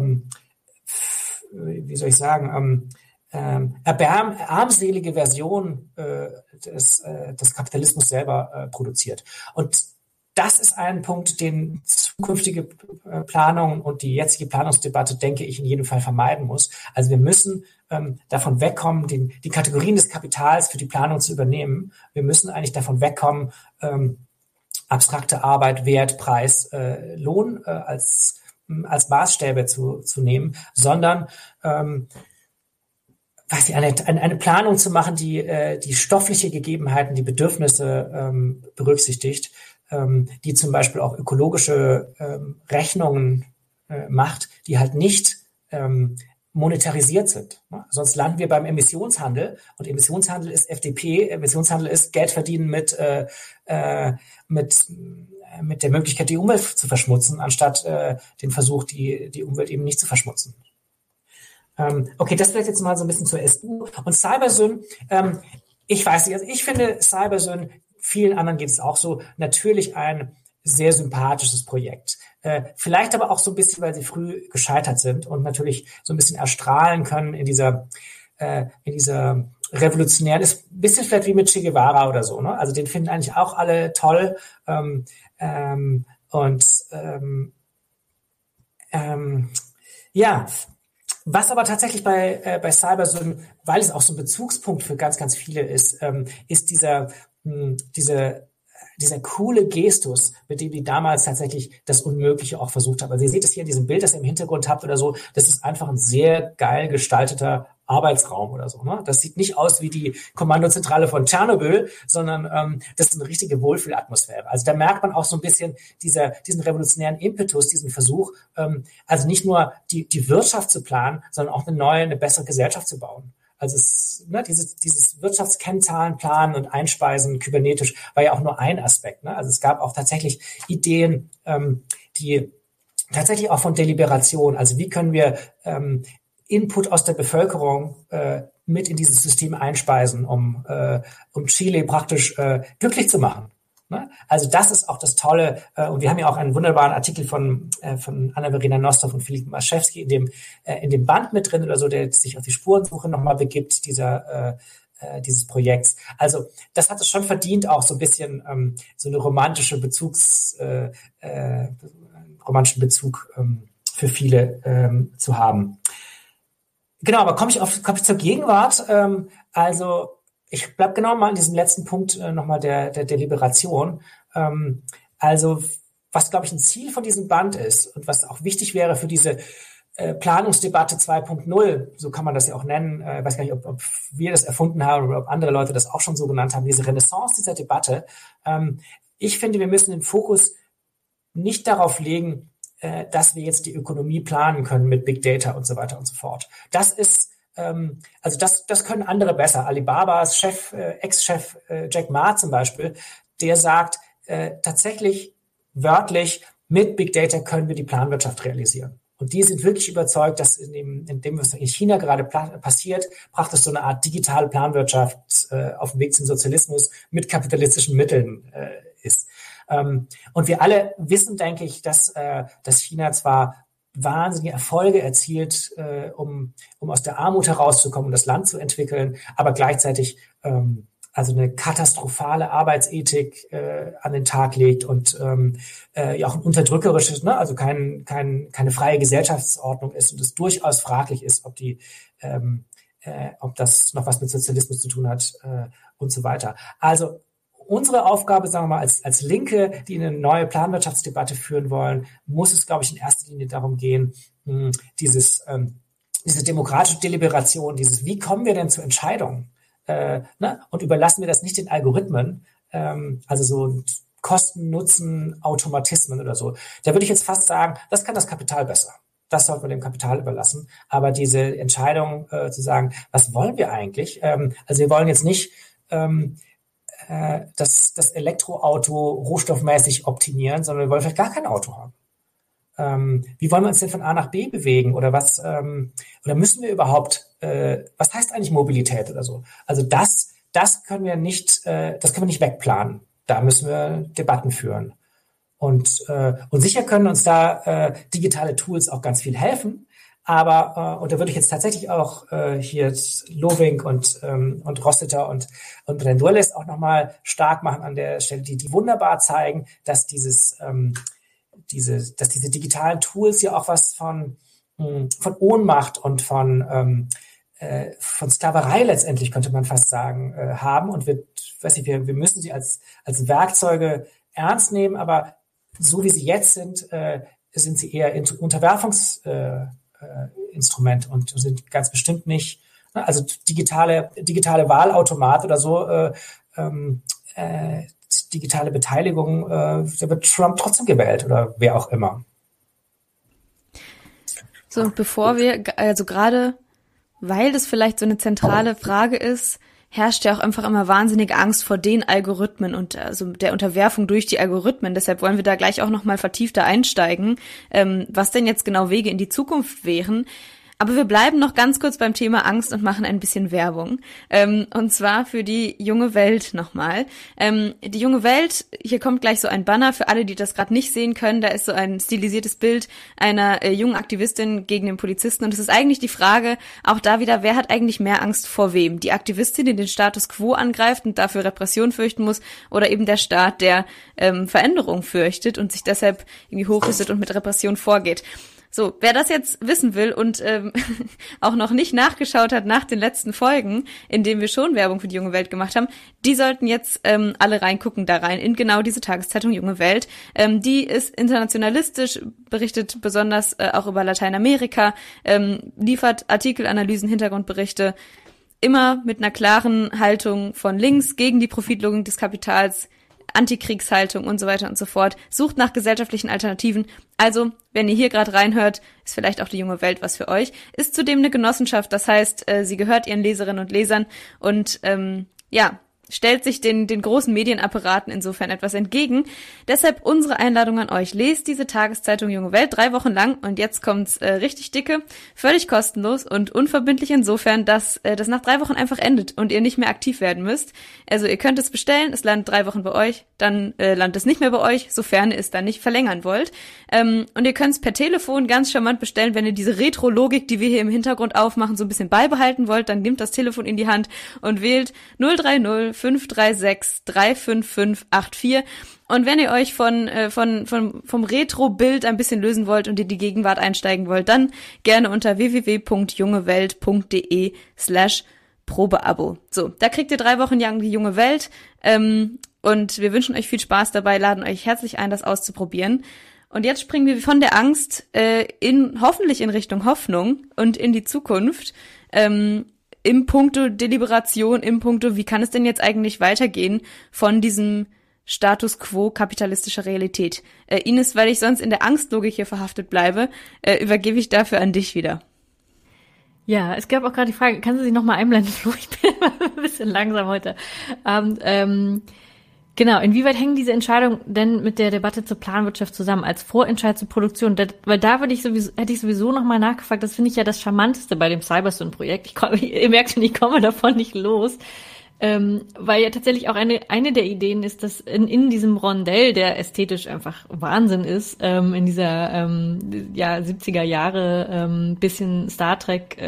armselige Version des Kapitalismus selber produziert. Und das ist ein Punkt, den zukünftige Planung und die jetzige Planungsdebatte, denke ich, in jedem Fall vermeiden muss. Also wir müssen davon wegkommen, die Kategorien des Kapitals für die Planung zu übernehmen. Wir müssen eigentlich davon wegkommen, abstrakte Arbeit, Wert, Preis, Lohn als Maßstäbe zu nehmen, sondern eine Planung zu machen, die stoffliche Gegebenheiten, die Bedürfnisse berücksichtigt, die zum Beispiel auch ökologische Rechnungen macht, die halt nicht monetarisiert sind. Sonst landen wir beim Emissionshandel und Emissionshandel ist FDP, Emissionshandel ist Geld verdienen mit der Möglichkeit, die Umwelt zu verschmutzen, anstatt den Versuch, die Umwelt eben nicht zu verschmutzen. Okay, das vielleicht jetzt mal so ein bisschen zur SU. Und Cybersyn, ich weiß nicht, also ich finde Cybersyn, vielen anderen geht es auch so, natürlich ein sehr sympathisches Projekt. Vielleicht aber auch so ein bisschen, weil sie früh gescheitert sind und natürlich so ein bisschen erstrahlen können in dieser revolutionären, ist ein bisschen vielleicht wie mit Che Guevara oder so, ne? Also den finden eigentlich auch alle toll. Ja, was aber tatsächlich bei Cyber weil es auch so ein Bezugspunkt für ganz, ganz viele ist, ist dieser coole Gestus, mit dem die damals tatsächlich das Unmögliche auch versucht haben. Also ihr seht es hier in diesem Bild, das ihr im Hintergrund habt oder so, das ist einfach ein sehr geil gestalteter Arbeitsraum oder so. Ne? Das sieht nicht aus wie die Kommandozentrale von Tschernobyl, sondern das ist eine richtige Wohlfühlatmosphäre. Also da merkt man auch so ein bisschen diesen revolutionären Impetus, diesen Versuch, also nicht nur die Wirtschaft zu planen, sondern auch eine bessere Gesellschaft zu bauen. Also dieses Wirtschaftskennzahlen planen und einspeisen kybernetisch war ja auch nur ein Aspekt. Ne? Also es gab auch tatsächlich Ideen, die tatsächlich auch von Deliberation, also wie können wir Input aus der Bevölkerung mit in dieses System einspeisen, um Chile praktisch glücklich zu machen. Ne? Also das ist auch das Tolle. Und wir haben ja auch einen wunderbaren Artikel von Anna-Verena Nostow und Philipp Maschewski in dem Band mit drin oder so, der sich auf die Spurensuche nochmal begibt, dieses Projekts. Also das hat es schon verdient, auch so ein bisschen so eine romantischen Bezug für viele zu haben. Genau, aber komme ich zur Gegenwart. Also ich bleib genau mal an diesem letzten Punkt nochmal der Deliberation. Also was, glaube ich, ein Ziel von diesem Band ist und was auch wichtig wäre für diese Planungsdebatte 2.0, so kann man das ja auch nennen. Ich weiß gar nicht, ob wir das erfunden haben oder ob andere Leute das auch schon so genannt haben, diese Renaissance dieser Debatte. Ich finde, wir müssen den Fokus nicht darauf legen, dass wir jetzt die Ökonomie planen können mit Big Data und so weiter und so fort. Das ist also das können andere besser. Alibabas Ex-Chef Jack Ma zum Beispiel, der sagt tatsächlich wörtlich, mit Big Data können wir die Planwirtschaft realisieren. Und die sind wirklich überzeugt, dass in dem, was in China gerade passiert, praktisch so eine Art digitale Planwirtschaft auf dem Weg zum Sozialismus mit kapitalistischen Mitteln ist. Und wir alle wissen, denke ich, dass China zwar wahnsinnige Erfolge erzielt, um aus der Armut herauszukommen und das Land zu entwickeln, aber gleichzeitig also eine katastrophale Arbeitsethik an den Tag legt und ja auch ein unterdrückerisches, ne, also keine freie Gesellschaftsordnung ist und es durchaus fraglich ist, ob das noch was mit Sozialismus zu tun hat und so weiter. Also unsere Aufgabe, sagen wir mal, als Linke, die eine neue Planwirtschaftsdebatte führen wollen, muss es, glaube ich, in erster Linie darum gehen, diese demokratische Deliberation, wie kommen wir denn zu Entscheidungen? Und überlassen wir das nicht den Algorithmen, also so Kosten, Nutzen, Automatismen oder so. Da würde ich jetzt fast sagen, das kann das Kapital besser. Das sollte man dem Kapital überlassen. Aber diese Entscheidung zu sagen, was wollen wir eigentlich? Also wir wollen jetzt nicht das Elektroauto rohstoffmäßig optimieren, sondern wir wollen vielleicht gar kein Auto haben. Wie wollen wir uns denn von A nach B bewegen? Oder oder müssen wir überhaupt, was heißt eigentlich Mobilität oder so? Also das können wir nicht wegplanen. Da müssen wir Debatten führen. Und sicher können uns da digitale Tools auch ganz viel helfen. Aber, und da würde ich jetzt tatsächlich auch hier Lovink und Rossiter und Rendueles auch nochmal stark machen an der Stelle, die wunderbar zeigen, dass diese digitalen Tools ja auch was von Ohnmacht und von Sklaverei letztendlich, könnte man fast sagen, haben. Und wir müssen sie als Werkzeuge ernst nehmen, aber so wie sie jetzt sind sie eher Unterwerfungsinstrument und sind ganz bestimmt nicht, ne, also digitale Wahlautomat oder so, digitale Beteiligung, da wird Trump trotzdem gewählt oder wer auch immer. So, und bevor wir, also gerade, weil das vielleicht so eine zentrale Frage ist, herrscht ja auch einfach immer wahnsinnige Angst vor den Algorithmen und also der Unterwerfung durch die Algorithmen. Deshalb wollen wir da gleich auch nochmal vertiefter einsteigen, was denn jetzt genau Wege in die Zukunft wären. Aber wir bleiben noch ganz kurz beim Thema Angst und machen ein bisschen Werbung. Und zwar für die Junge Welt nochmal. Die Junge Welt, hier kommt gleich so ein Banner für alle, die das gerade nicht sehen können. Da ist so ein stilisiertes Bild einer jungen Aktivistin gegen den Polizisten. Und es ist eigentlich die Frage, auch da wieder, wer hat eigentlich mehr Angst vor wem? Die Aktivistin, die den Status quo angreift und dafür Repression fürchten muss, oder eben der Staat, der Veränderung fürchtet und sich deshalb irgendwie hochrüstet und mit Repression vorgeht. So, wer das jetzt wissen will und auch noch nicht nachgeschaut hat nach den letzten Folgen, in denen wir schon Werbung für die Junge Welt gemacht haben, die sollten jetzt alle reingucken da rein in genau diese Tageszeitung Junge Welt. Die ist internationalistisch, berichtet besonders auch über Lateinamerika, liefert Artikel, Analysen, Hintergrundberichte, immer mit einer klaren Haltung von links gegen die Profitlogik des Kapitals, Antikriegshaltung und so weiter und so fort, sucht nach gesellschaftlichen Alternativen. Also, wenn ihr hier gerade reinhört, ist vielleicht auch die Junge Welt was für euch. Ist zudem eine Genossenschaft, das heißt, sie gehört ihren Leserinnen und Lesern und stellt sich den großen Medienapparaten insofern etwas entgegen. Deshalb unsere Einladung an euch. Lest diese Tageszeitung Junge Welt 3 Wochen lang und jetzt kommt's richtig dicke, völlig kostenlos und unverbindlich insofern, dass das nach 3 Wochen einfach endet und ihr nicht mehr aktiv werden müsst. Also ihr könnt es bestellen, es landet 3 Wochen bei euch, dann landet es nicht mehr bei euch, sofern ihr es dann nicht verlängern wollt. Und ihr könnt es per Telefon ganz charmant bestellen, wenn ihr diese Retro-Logik, die wir hier im Hintergrund aufmachen, so ein bisschen beibehalten wollt, dann nehmt das Telefon in die Hand und wählt 030 536 35584. Und wenn ihr euch vom Retro-Bild ein bisschen lösen wollt und in die Gegenwart einsteigen wollt, dann gerne unter www.jungewelt.de/Probeabo. So, da kriegt ihr 3 Wochen lang die Junge Welt. Und wir wünschen euch viel Spaß dabei, laden euch herzlich ein, das auszuprobieren. Und jetzt springen wir von der Angst hoffentlich in Richtung Hoffnung und in die Zukunft. Im Punkto Deliberation, im Punkto, wie kann es denn jetzt eigentlich weitergehen von diesem Status quo kapitalistischer Realität? Ines, weil ich sonst in der Angstlogik hier verhaftet bleibe, übergebe ich dafür an dich wieder. Ja, es gab auch gerade die Frage, kannst du sie nochmal einblenden, Flo? Ich bin ein bisschen langsam heute Abend. Genau, inwieweit hängen diese Entscheidungen denn mit der Debatte zur Planwirtschaft zusammen, als Vorentscheid zur Produktion? Weil da hätte ich sowieso nochmal nachgefragt, das finde ich ja das Charmanteste bei dem Cybersyn-Projekt. Ihr merkt schon, ich komme davon nicht los. Weil ja tatsächlich auch eine der Ideen ist, dass in diesem Rondell, der ästhetisch einfach Wahnsinn ist, in dieser 70er Jahre bisschen Star Trek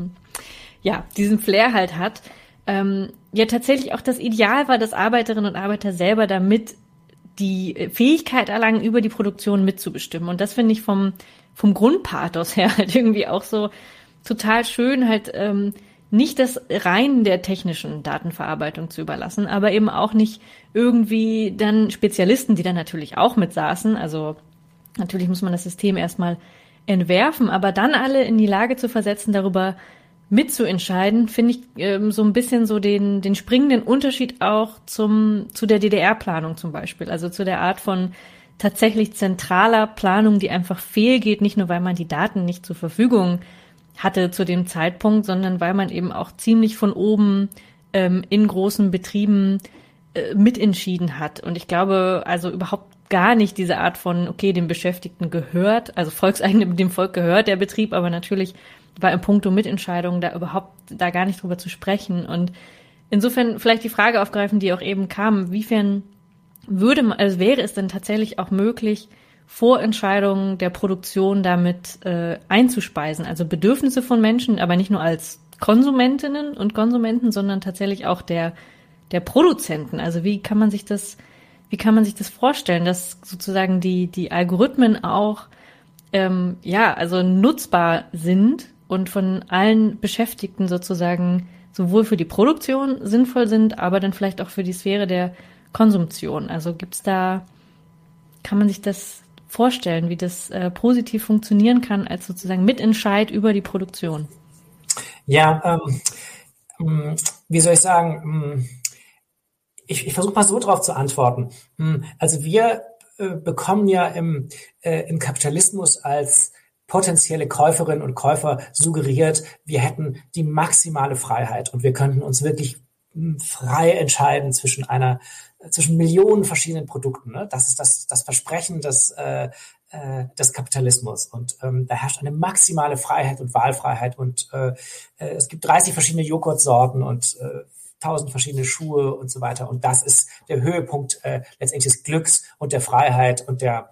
diesen Flair halt hat, ja tatsächlich auch das Ideal war, dass Arbeiterinnen und Arbeiter selber damit die Fähigkeit erlangen, über die Produktion mitzubestimmen. Und das finde ich vom Grundpathos her halt irgendwie auch so total schön, halt nicht das rein der technischen Datenverarbeitung zu überlassen, aber eben auch nicht irgendwie dann Spezialisten, die dann natürlich auch mitsaßen. Also natürlich muss man das System erstmal entwerfen, aber dann alle in die Lage zu versetzen, darüber mitzuentscheiden, finde ich so ein bisschen so den springenden Unterschied auch zu der DDR-Planung zum Beispiel. Also zu der Art von tatsächlich zentraler Planung, die einfach fehlgeht, nicht nur weil man die Daten nicht zur Verfügung hatte zu dem Zeitpunkt, sondern weil man eben auch ziemlich von oben in großen Betrieben mitentschieden hat. Und ich glaube also überhaupt gar nicht diese Art von, okay, dem Beschäftigten gehört, also dem Volk gehört der Betrieb, aber natürlich war im Punkto Mitentscheidungen da gar nicht drüber zu sprechen. Und insofern vielleicht die Frage aufgreifen, die auch eben kam, wiefern wäre es denn tatsächlich auch möglich, Vorentscheidungen der Produktion damit einzuspeisen, also Bedürfnisse von Menschen, aber nicht nur als Konsumentinnen und Konsumenten, sondern tatsächlich auch der Produzenten. Also wie kann man sich das vorstellen, dass sozusagen die Algorithmen auch also nutzbar sind und von allen Beschäftigten sozusagen sowohl für die Produktion sinnvoll sind, aber dann vielleicht auch für die Sphäre der Konsumtion. Also kann man sich das vorstellen, wie das positiv funktionieren kann als sozusagen Mitentscheid über die Produktion? Ja, wie soll ich sagen? Ich versuche mal so drauf zu antworten. Also wir bekommen ja im Kapitalismus als potenzielle Käuferinnen und Käufer suggeriert, wir hätten die maximale Freiheit und wir könnten uns wirklich frei entscheiden zwischen Millionen verschiedenen Produkten. Ne? Das ist das Versprechen des Kapitalismus. Und da herrscht eine maximale Freiheit und Wahlfreiheit. Und es gibt 30 verschiedene Joghurtsorten und 1000 verschiedene Schuhe und so weiter. Und das ist der Höhepunkt letztendlich des Glücks und der Freiheit und der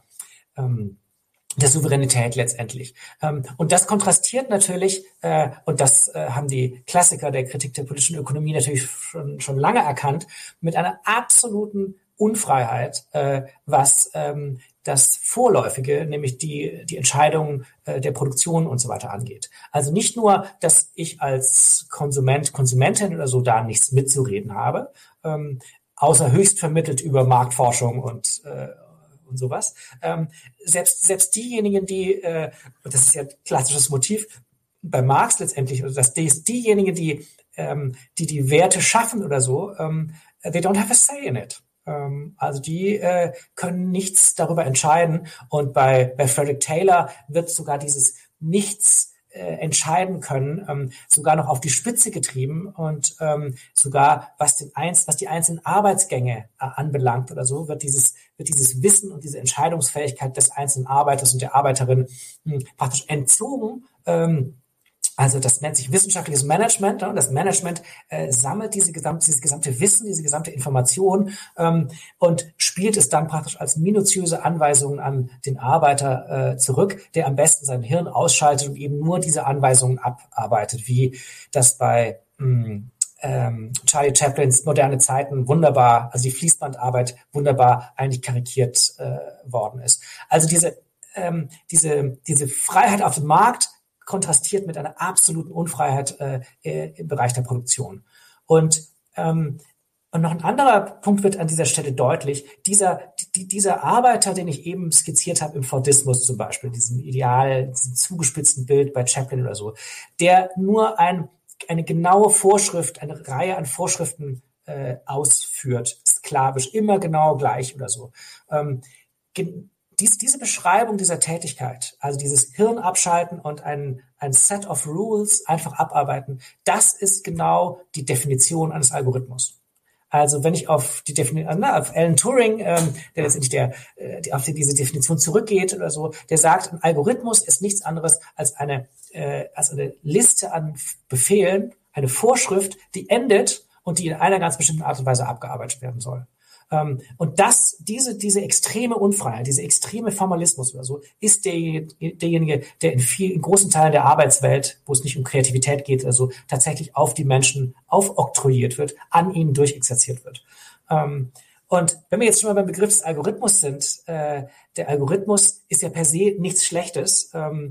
Souveränität letztendlich. Und das kontrastiert natürlich, und das haben die Klassiker der Kritik der politischen Ökonomie natürlich schon lange erkannt, mit einer absoluten Unfreiheit, was das Vorläufige, nämlich die Entscheidungen der Produktion und so weiter angeht. Also nicht nur, dass ich als Konsumentin oder so da nichts mitzureden habe, außer höchst vermittelt über Marktforschung und sowas. Selbst diejenigen, die, und das ist ja ein klassisches Motiv bei Marx letztendlich, also dass diejenigen, die Werte schaffen oder so, they don't have a say in it. Also die können nichts darüber entscheiden. Und bei Frederick Taylor wird sogar dieses Nichts entscheiden können, sogar noch auf die Spitze getrieben und sogar was die einzelnen Arbeitsgänge anbelangt oder so, wird dieses Wissen und diese Entscheidungsfähigkeit des einzelnen Arbeiters und der Arbeiterin praktisch entzogen. Also das nennt sich wissenschaftliches Management. Und das Management sammelt dieses gesamte Wissen, diese gesamte Information und spielt es dann praktisch als minutiöse Anweisungen an den Arbeiter zurück, der am besten sein Hirn ausschaltet und eben nur diese Anweisungen abarbeitet, wie das bei Charlie Chaplins Moderne Zeiten wunderbar, also die Fließbandarbeit wunderbar eigentlich karikiert worden ist. Also diese Freiheit auf dem Markt kontrastiert mit einer absoluten Unfreiheit im Bereich der Produktion. Und noch ein anderer Punkt wird an dieser Stelle deutlich. Dieser Arbeiter, den ich eben skizziert habe im Fordismus zum Beispiel, diesem Ideal, diesem zugespitzten Bild bei Chaplin oder so, der nur eine genaue Vorschrift, eine Reihe an Vorschriften ausführt, sklavisch, immer genau gleich oder so. Diese Beschreibung dieser Tätigkeit, also dieses Hirn abschalten und ein Set of Rules einfach abarbeiten, das ist genau die Definition eines Algorithmus. Also wenn ich auf die Definition, auf Alan Turing, der letztendlich auf diese Definition zurückgeht oder so, der sagt, ein Algorithmus ist nichts anderes als eine Liste an Befehlen, eine Vorschrift, die endet und die in einer ganz bestimmten Art und Weise abgearbeitet werden soll. Und diese extreme Unfreiheit, diese extreme Formalismus oder so, ist derjenige, der in großen Teilen der Arbeitswelt, wo es nicht um Kreativität geht, also tatsächlich auf die Menschen aufoktroyiert wird, an ihnen durchexerziert wird. Und wenn wir jetzt schon mal beim Begriff des Algorithmus sind, der Algorithmus ist ja per se nichts Schlechtes.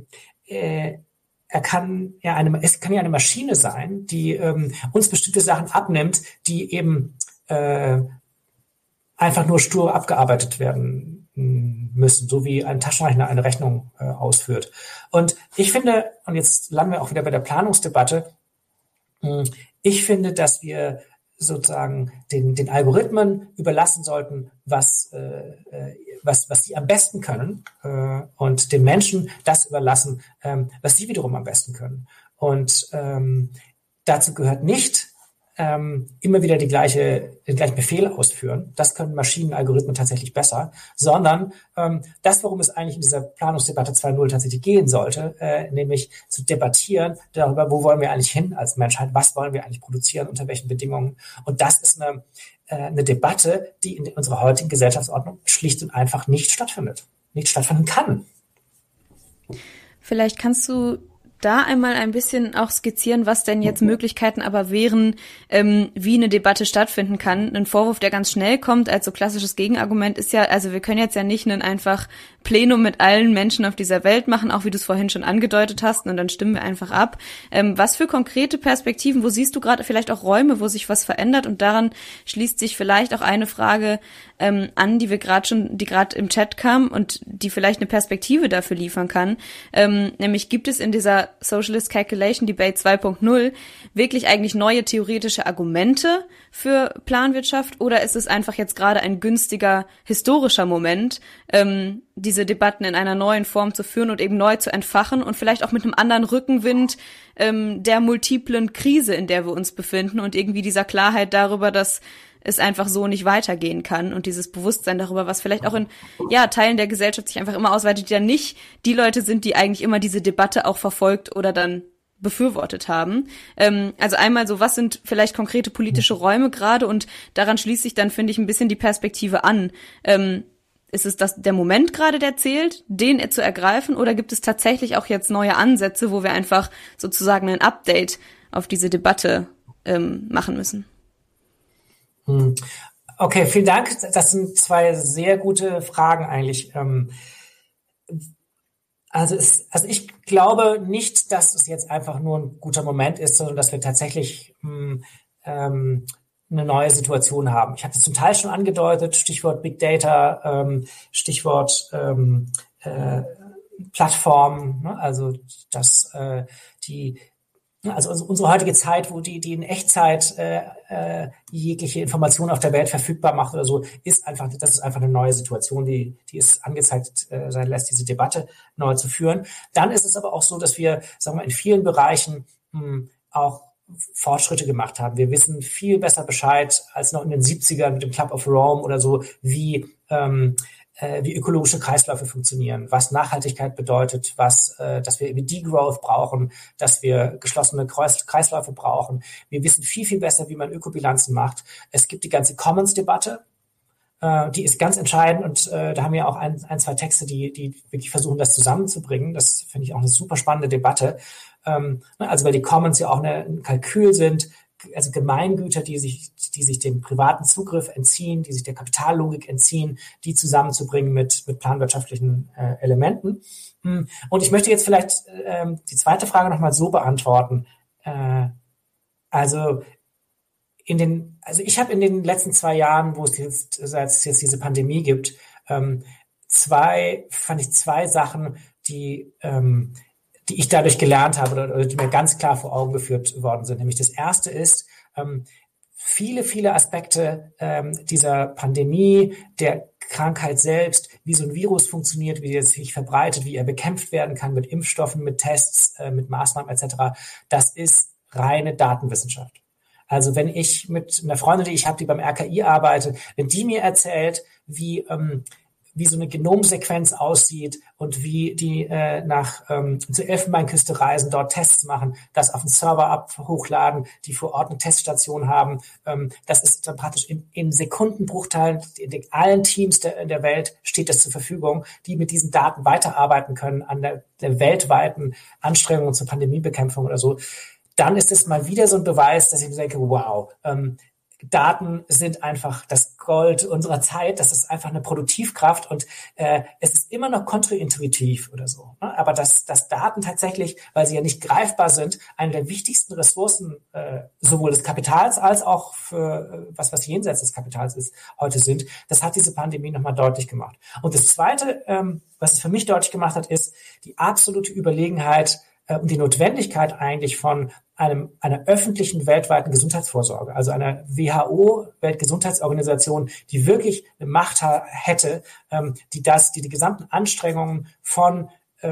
Es kann ja eine Maschine sein, die uns bestimmte Sachen abnimmt, die eben einfach nur stur abgearbeitet werden müssen, so wie ein Taschenrechner eine Rechnung ausführt. Und ich finde, und jetzt landen wir auch wieder bei der Planungsdebatte, ich finde, dass wir sozusagen den Algorithmen überlassen sollten, was sie am besten können und den Menschen das überlassen, was sie wiederum am besten können. Und dazu gehört nicht, immer wieder den gleichen Befehl ausführen. Das können Maschinenalgorithmen tatsächlich besser, sondern das, worum es eigentlich in dieser Planungsdebatte 2.0 tatsächlich gehen sollte, nämlich zu debattieren darüber, wo wollen wir eigentlich hin als Menschheit, was wollen wir eigentlich produzieren, unter welchen Bedingungen. Und das ist eine Debatte, die in unserer heutigen Gesellschaftsordnung schlicht und einfach nicht stattfinden kann. Vielleicht kannst du da einmal ein bisschen auch skizzieren, was denn jetzt Möglichkeiten aber wären, wie eine Debatte stattfinden kann. Ein Vorwurf, der ganz schnell kommt als so klassisches Gegenargument ist ja, also wir können jetzt ja nicht einen einfach Plenum mit allen Menschen auf dieser Welt machen, auch wie du es vorhin schon angedeutet hast, und dann stimmen wir einfach ab. Was für konkrete Perspektiven, wo siehst du gerade vielleicht auch Räume, wo sich was verändert? Und daran schließt sich vielleicht auch eine Frage an, die gerade im Chat kam und die vielleicht eine Perspektive dafür liefern kann. Nämlich gibt es in dieser Socialist Calculation Debate 2.0 wirklich eigentlich neue theoretische Argumente für Planwirtschaft, oder ist es einfach jetzt gerade ein günstiger historischer Moment, diese Debatten in einer neuen Form zu führen und eben neu zu entfachen und vielleicht auch mit einem anderen Rückenwind der multiplen Krise, in der wir uns befinden und irgendwie dieser Klarheit darüber, dass es einfach so nicht weitergehen kann und dieses Bewusstsein darüber, was vielleicht auch in Teilen der Gesellschaft sich einfach immer ausweitet, die dann nicht die Leute sind, die eigentlich immer diese Debatte auch verfolgt oder dann befürwortet haben. Also einmal so, was sind vielleicht konkrete politische Räume gerade und daran schließt sich dann, finde ich, ein bisschen die Perspektive an. Ist es der Moment gerade, der zählt, den zu ergreifen, oder gibt es tatsächlich auch jetzt neue Ansätze, wo wir einfach sozusagen ein Update auf diese Debatte machen müssen? Okay, vielen Dank. Das sind zwei sehr gute Fragen eigentlich. Also ich glaube nicht, dass es jetzt einfach nur ein guter Moment ist, sondern dass wir tatsächlich eine neue Situation haben. Ich habe das zum Teil schon angedeutet, Stichwort Big Data, Stichwort Plattformen, ne? Also dass unsere heutige Zeit, wo die in Echtzeit jegliche Information auf der Welt verfügbar macht oder so, das ist einfach eine neue Situation, die es angezeigt sein lässt, diese Debatte neu zu führen. Dann ist es aber auch so, dass wir, sagen wir, in vielen Bereichen auch Fortschritte gemacht haben. Wir wissen viel besser Bescheid als noch in den 70ern mit dem Club of Rome oder so, wie ökologische Kreisläufe funktionieren, was Nachhaltigkeit bedeutet, dass wir Degrowth brauchen, dass wir geschlossene Kreisläufe brauchen. Wir wissen viel, viel besser, wie man Ökobilanzen macht. Es gibt die ganze Commons-Debatte, die ist ganz entscheidend und da haben wir auch ein, zwei Texte, die wirklich versuchen, das zusammenzubringen. Das finde ich auch eine super spannende Debatte. Also weil die Commons ja auch ein Kalkül sind, also Gemeingüter, die sich dem privaten Zugriff entziehen, die sich der Kapitallogik entziehen, die zusammenzubringen mit planwirtschaftlichen Elementen. Und ich möchte jetzt vielleicht die zweite Frage nochmal so beantworten. Also ich habe in den letzten 2 Jahren, seit es jetzt diese Pandemie gibt, zwei Sachen, die ich dadurch gelernt habe oder die mir ganz klar vor Augen geführt worden sind. Nämlich das erste ist, viele, viele Aspekte dieser Pandemie, der Krankheit selbst, wie so ein Virus funktioniert, wie er sich verbreitet, wie er bekämpft werden kann mit Impfstoffen, mit Tests, mit Maßnahmen etc., das ist reine Datenwissenschaft. Also wenn ich mit einer Freundin, die ich habe, die beim RKI arbeitet, wenn die mir erzählt, wie so eine Genomsequenz aussieht und wie die zur Elfenbeinküste reisen, dort Tests machen, das auf den Server hochladen, die vor Ort eine Teststation haben. Das ist dann praktisch in Sekundenbruchteilen, in allen Teams der Welt steht das zur Verfügung, die mit diesen Daten weiterarbeiten können an der weltweiten Anstrengungen zur Pandemiebekämpfung oder so. Dann ist es mal wieder so ein Beweis, dass ich mir denke, wow, Daten sind einfach das Gold unserer Zeit, das ist einfach eine Produktivkraft und es ist immer noch kontraintuitiv oder so. Ne? Aber dass Daten tatsächlich, weil sie ja nicht greifbar sind, eine der wichtigsten Ressourcen sowohl des Kapitals als auch für was jenseits des Kapitals ist, heute sind, das hat diese Pandemie nochmal deutlich gemacht. Und das Zweite, was es für mich deutlich gemacht hat, ist die absolute Überlegenheit und die Notwendigkeit eigentlich von einer öffentlichen weltweiten Gesundheitsvorsorge, also einer WHO, Weltgesundheitsorganisation, die wirklich eine Macht hätte, die gesamten Anstrengungen von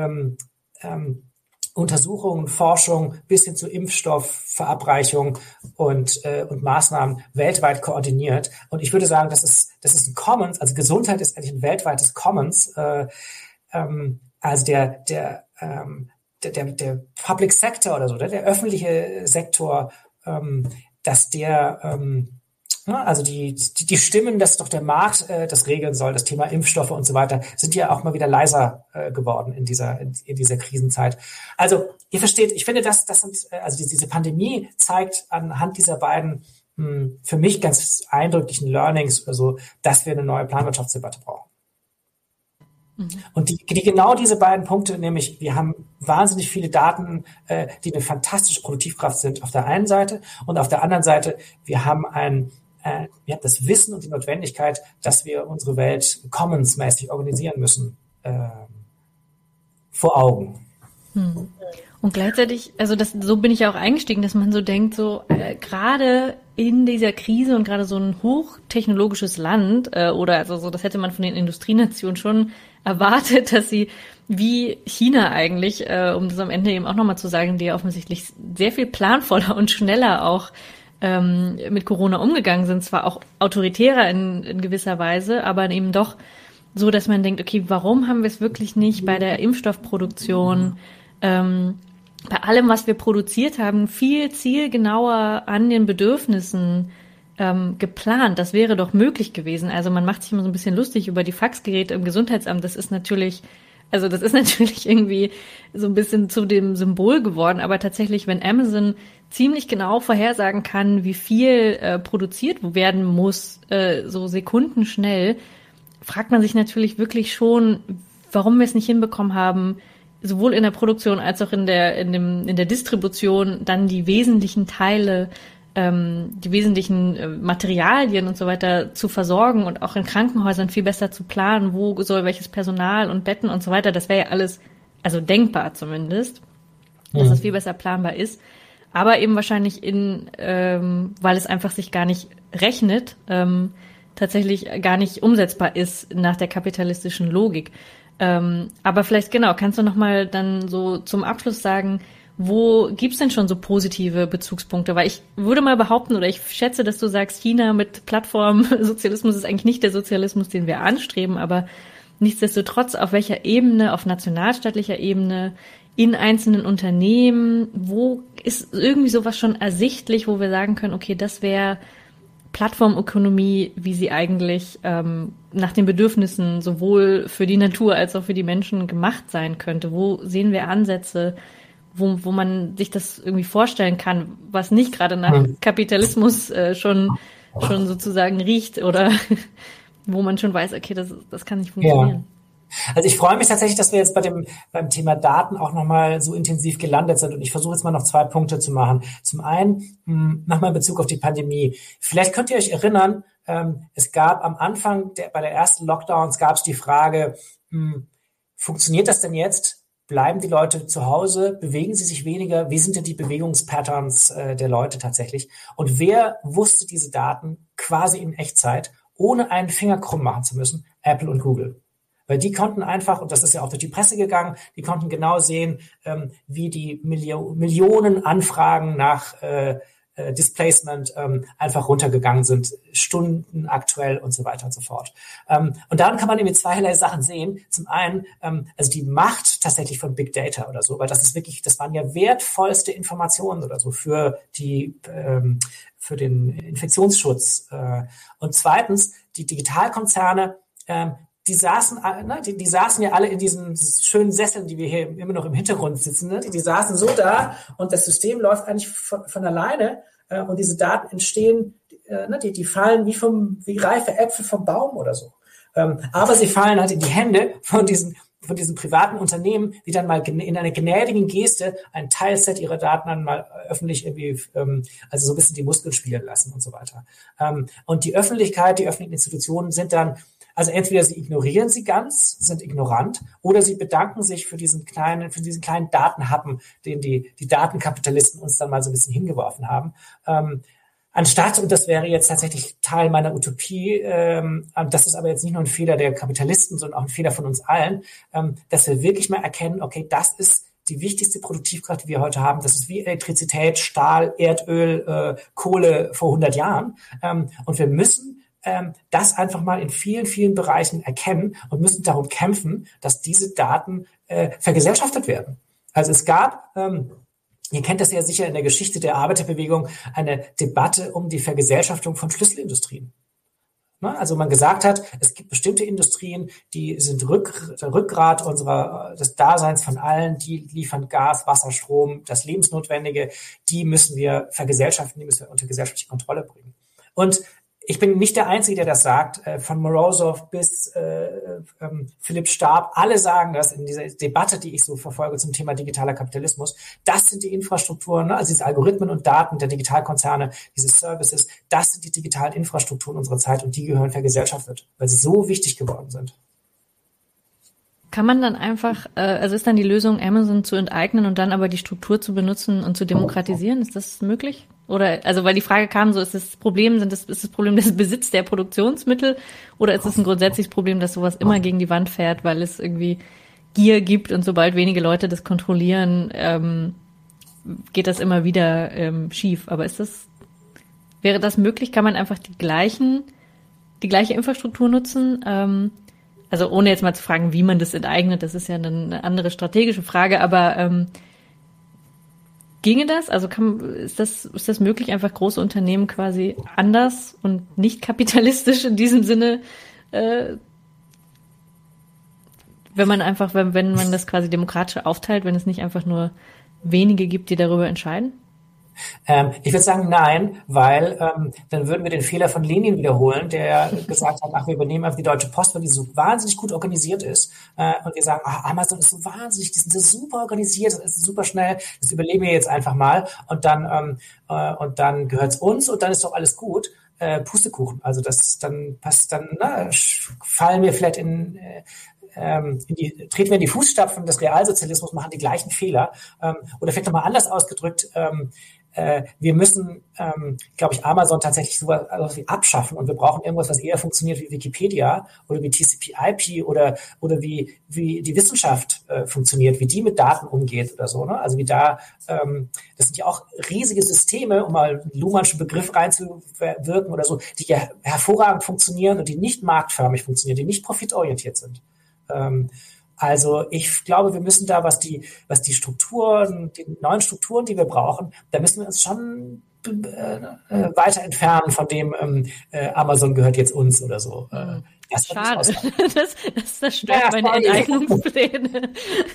Untersuchungen, Forschung bis hin zu Impfstoffverabreichung und Maßnahmen weltweit koordiniert. Und ich würde sagen, das ist ein Commons, also Gesundheit ist eigentlich ein weltweites Commons, also der Public Sector oder so, der öffentliche Sektor, dass also die Stimmen, dass doch der Markt das regeln soll, das Thema Impfstoffe und so weiter, sind ja auch mal wieder leiser geworden in dieser Krisenzeit. Also ihr versteht, ich finde, diese Pandemie zeigt anhand dieser beiden für mich ganz eindrücklichen Learnings oder so, dass wir eine neue Planwirtschaftsdebatte brauchen. Und genau diese beiden Punkte, nämlich wir haben wahnsinnig viele Daten, die eine fantastische Produktivkraft sind auf der einen Seite und auf der anderen Seite wir haben das Wissen und die Notwendigkeit, dass wir unsere Welt commonsmäßig organisieren müssen, vor Augen. Und gleichzeitig, also so bin ich ja auch eingestiegen, dass man so denkt, so gerade in dieser Krise und gerade so ein hochtechnologisches Land oder also so, das hätte man von den Industrienationen schon erwartet, dass sie wie China eigentlich, um das am Ende eben auch nochmal zu sagen, die ja offensichtlich sehr viel planvoller und schneller auch mit Corona umgegangen sind, zwar auch autoritärer in gewisser Weise, aber eben doch so, dass man denkt, okay, warum haben wir es wirklich nicht bei der Impfstoffproduktion, bei allem, was wir produziert haben, viel zielgenauer an den Bedürfnissen geplant. Das wäre doch möglich gewesen. Also man macht sich immer so ein bisschen lustig über die Faxgeräte im Gesundheitsamt. Das ist natürlich irgendwie so ein bisschen zu dem Symbol geworden. Aber tatsächlich, wenn Amazon ziemlich genau vorhersagen kann, wie viel produziert werden muss, so sekundenschnell, fragt man sich natürlich wirklich schon, warum wir es nicht hinbekommen haben, sowohl in der Produktion als auch in der Distribution dann die wesentlichen Teile, die wesentlichen Materialien und so weiter zu versorgen und auch in Krankenhäusern viel besser zu planen, wo soll welches Personal und Betten und so weiter. Das wäre ja alles, also denkbar zumindest, dass das viel besser planbar ist. Aber eben wahrscheinlich weil es einfach sich gar nicht rechnet, tatsächlich gar nicht umsetzbar ist nach der kapitalistischen Logik. Aber vielleicht kannst du noch mal dann so zum Abschluss sagen, wo gibt's denn schon so positive Bezugspunkte? Weil ich würde mal behaupten, oder ich schätze, dass du sagst, China mit Plattformsozialismus ist eigentlich nicht der Sozialismus, den wir anstreben, aber nichtsdestotrotz, auf welcher Ebene, auf nationalstaatlicher Ebene, in einzelnen Unternehmen, wo ist irgendwie sowas schon ersichtlich, wo wir sagen können, okay, das wäre Plattformökonomie, wie sie eigentlich nach den Bedürfnissen sowohl für die Natur als auch für die Menschen gemacht sein könnte. Wo sehen wir Ansätze, wo man sich das irgendwie vorstellen kann, was nicht gerade nach Kapitalismus schon sozusagen riecht oder wo man schon weiß, okay, das kann nicht funktionieren. Ja. Also ich freue mich tatsächlich, dass wir jetzt beim Thema Daten auch nochmal so intensiv gelandet sind und ich versuche jetzt mal noch 2 Punkte zu machen. Zum einen, nochmal in Bezug auf die Pandemie. Vielleicht könnt ihr euch erinnern, es gab am Anfang bei der ersten Lockdowns gab es die Frage, funktioniert das denn jetzt? Bleiben die Leute zu Hause? Bewegen sie sich weniger? Wie sind denn die Bewegungspatterns der Leute tatsächlich? Und wer wusste diese Daten quasi in Echtzeit, ohne einen Finger krumm machen zu müssen? Apple und Google. Weil die konnten einfach, und das ist ja auch durch die Presse gegangen, die konnten genau sehen, wie die Millionen Anfragen nach Displacement einfach runtergegangen sind, Stunden aktuell und so weiter und so fort. Und daran kann man eben zweierlei Sachen sehen. Zum einen, also die Macht tatsächlich von Big Data oder so, weil das waren ja wertvollste Informationen oder so für den Infektionsschutz. Und zweitens, die Digitalkonzerne, die saßen ja alle in diesen schönen Sesseln, die wir hier immer noch im Hintergrund sitzen. Ne? Die saßen so da und das System läuft eigentlich von alleine und diese Daten entstehen, die fallen wie reife Äpfel vom Baum oder so. Aber sie fallen halt in die Hände von diesen privaten Unternehmen, die dann mal in einer gnädigen Geste ein Teilset ihrer Daten dann mal öffentlich irgendwie, also so ein bisschen die Muskeln spielen lassen und so weiter. Und die Öffentlichkeit, die öffentlichen Institutionen sind dann, also entweder sie ignorieren sie ganz, sind ignorant, oder sie bedanken sich für diesen kleinen Datenhappen, den die Datenkapitalisten uns dann mal so ein bisschen hingeworfen haben. Anstatt, und das wäre jetzt tatsächlich Teil meiner Utopie, das ist aber jetzt nicht nur ein Fehler der Kapitalisten, sondern auch ein Fehler von uns allen, dass wir wirklich mal erkennen, okay, das ist die wichtigste Produktivkraft, die wir heute haben. Das ist wie Elektrizität, Stahl, Erdöl, Kohle vor 100 Jahren. Und wir müssen das einfach mal in vielen, vielen Bereichen erkennen und müssen darum kämpfen, dass diese Daten vergesellschaftet werden. Also es gab, ihr kennt das ja sicher in der Geschichte der Arbeiterbewegung, eine Debatte um die Vergesellschaftung von Schlüsselindustrien. Also man gesagt hat, es gibt bestimmte Industrien, die sind Rückgrat des Daseins von allen, die liefern Gas, Wasser, Strom, das Lebensnotwendige, die müssen wir vergesellschaften, die müssen wir unter gesellschaftliche Kontrolle bringen. Und ich bin nicht der Einzige, der das sagt. Von Morozov bis Philipp Starb, alle sagen das in dieser Debatte, die ich so verfolge zum Thema digitaler Kapitalismus. Das sind die Infrastrukturen, also diese Algorithmen und Daten der Digitalkonzerne, diese Services, das sind die digitalen Infrastrukturen unserer Zeit und die gehören vergesellschaftet, weil sie so wichtig geworden sind. Kann man dann einfach, also ist dann die Lösung, Amazon zu enteignen und dann aber die Struktur zu benutzen und zu demokratisieren? Ist das möglich? Oder, also weil die Frage kam so, ist das Problem des Besitz der Produktionsmittel oder ist es ein grundsätzliches Problem, dass sowas immer gegen die Wand fährt, weil es irgendwie Gier gibt und sobald wenige Leute das kontrollieren, geht das immer wieder schief. Aber wäre das möglich? Kann man einfach die gleiche Infrastruktur nutzen? Also ohne jetzt mal zu fragen, wie man das enteignet, das ist ja eine andere strategische Frage, aber ginge das? Also ist das möglich, einfach große Unternehmen quasi anders und nicht kapitalistisch in diesem Sinne, wenn man das quasi demokratisch aufteilt, wenn es nicht einfach nur wenige gibt, die darüber entscheiden? Ich würde sagen, nein, weil dann würden wir den Fehler von Lenin wiederholen, der gesagt hat, ach, wir übernehmen einfach die Deutsche Post, weil die so wahnsinnig gut organisiert ist. Und wir sagen, ach, Amazon ist so wahnsinnig, die sind so super organisiert, das ist super schnell, das überleben wir jetzt einfach mal. Und dann gehört's uns und dann ist doch alles gut. Pustekuchen. Also fallen wir vielleicht treten wir in die Fußstapfen des Realsozialismus, machen die gleichen Fehler. Oder vielleicht nochmal anders ausgedrückt, wir müssen, glaube ich, Amazon tatsächlich sowas wie abschaffen und wir brauchen irgendwas, was eher funktioniert wie Wikipedia oder wie TCP/IP oder wie die Wissenschaft funktioniert, wie die mit Daten umgeht oder so. Ne? Also das sind ja auch riesige Systeme, um mal einen Luhmannschen Begriff reinzuwirken oder so, die ja hervorragend funktionieren und die nicht marktförmig funktionieren, die nicht profitorientiert sind. Also ich glaube, wir müssen da, was die Strukturen, die neuen Strukturen, die wir brauchen, da müssen wir uns schon weiter entfernen von dem Amazon gehört jetzt uns oder so. Schade. Das zerstört meine Enteignungspläne.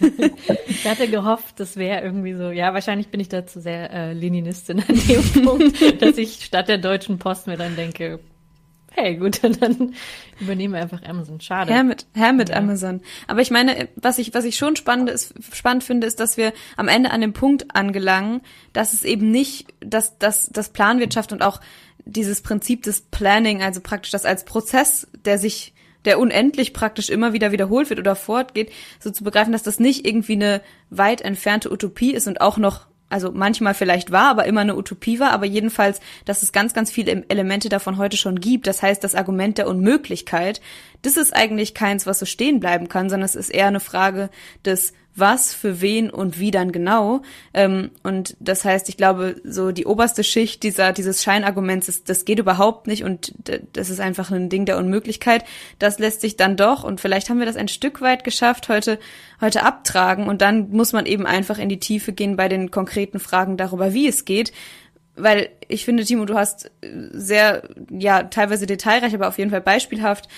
Ich hatte gehofft, das wäre irgendwie so, ja, wahrscheinlich bin ich dazu sehr Leninistin an dem Punkt, dass ich statt der Deutschen Post mir dann denke, hey, gut, dann übernehmen wir einfach Amazon. Schade. Her mit Amazon. Aber ich meine, was ich schon spannend finde, ist, dass wir am Ende an dem Punkt angelangen, dass es eben nicht, dass Planwirtschaft und auch dieses Prinzip des Planning, also praktisch das als Prozess, der unendlich praktisch immer wieder wiederholt wird oder fortgeht, so zu begreifen, dass das nicht irgendwie eine weit entfernte Utopie ist und auch noch, also manchmal vielleicht war, aber immer eine Utopie war, aber jedenfalls, dass es ganz, ganz viele Elemente davon heute schon gibt. Das heißt, das Argument der Unmöglichkeit, das ist eigentlich keins, was so stehen bleiben kann, sondern es ist eher eine Frage des was, für wen und wie dann genau. Und das heißt, ich glaube, so die oberste Schicht dieses Scheinarguments, das geht überhaupt nicht und das ist einfach ein Ding der Unmöglichkeit. Das lässt sich dann doch, und vielleicht haben wir das ein Stück weit geschafft, heute abtragen und dann muss man eben einfach in die Tiefe gehen bei den konkreten Fragen darüber, wie es geht. Weil ich finde, Timo, du hast sehr, ja, teilweise detailreich, aber auf jeden Fall beispielhaft,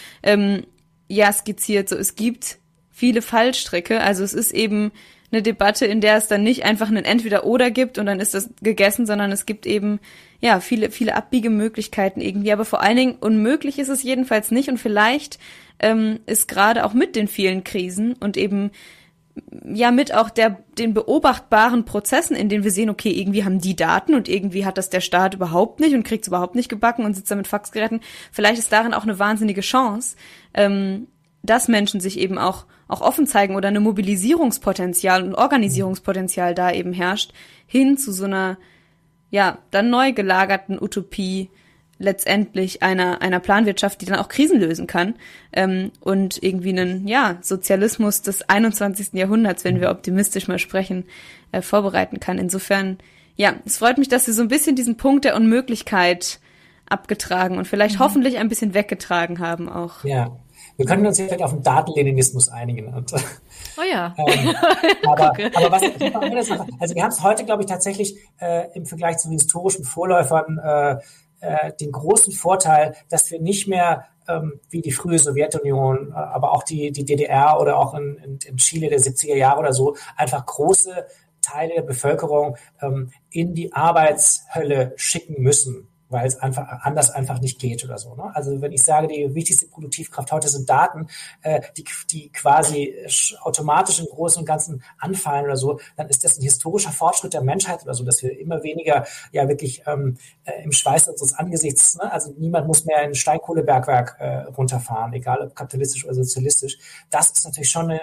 skizziert, so es gibt viele Fallstricke, also es ist eben eine Debatte, in der es dann nicht einfach ein Entweder-Oder gibt und dann ist das gegessen, sondern es gibt eben, ja, viele, viele Abbiegemöglichkeiten irgendwie, aber vor allen Dingen unmöglich ist es jedenfalls nicht und vielleicht ist gerade auch mit den vielen Krisen und eben ja mit auch den beobachtbaren Prozessen, in denen wir sehen, okay, irgendwie haben die Daten und irgendwie hat das der Staat überhaupt nicht und kriegt es überhaupt nicht gebacken und sitzt da mit Faxgeräten. Vielleicht ist darin auch eine wahnsinnige Chance, dass Menschen sich eben auch offen zeigen oder eine Mobilisierungspotenzial und Organisierungspotenzial da eben herrscht, hin zu so einer, ja, dann neu gelagerten Utopie, letztendlich einer Planwirtschaft, die dann auch Krisen lösen kann, und irgendwie einen, ja, Sozialismus des 21. Jahrhunderts, wenn wir optimistisch mal sprechen, vorbereiten kann. Insofern, ja, es freut mich, dass Sie so ein bisschen diesen Punkt der Unmöglichkeit abgetragen und vielleicht hoffentlich ein bisschen weggetragen haben auch. Ja. Wir können uns vielleicht auf den Datenleninismus einigen. Und, oh ja. Aber was also wir haben es heute, glaube ich, tatsächlich im Vergleich zu historischen Vorläufern den großen Vorteil, dass wir nicht mehr wie die frühe Sowjetunion, aber auch die DDR oder auch in Chile der 70er Jahre oder so, einfach große Teile der Bevölkerung in die Arbeitshölle schicken müssen. weil es anders nicht geht oder so. Ne? Also wenn ich sage, die wichtigste Produktivkraft heute sind Daten, die quasi automatisch im Großen und Ganzen anfallen oder so, dann ist das ein historischer Fortschritt der Menschheit oder so, dass wir immer weniger ja wirklich im Schweiß unseres Angesichts, ne? Also niemand muss mehr ein Steinkohlebergwerk runterfahren, egal ob kapitalistisch oder sozialistisch. Das ist natürlich schon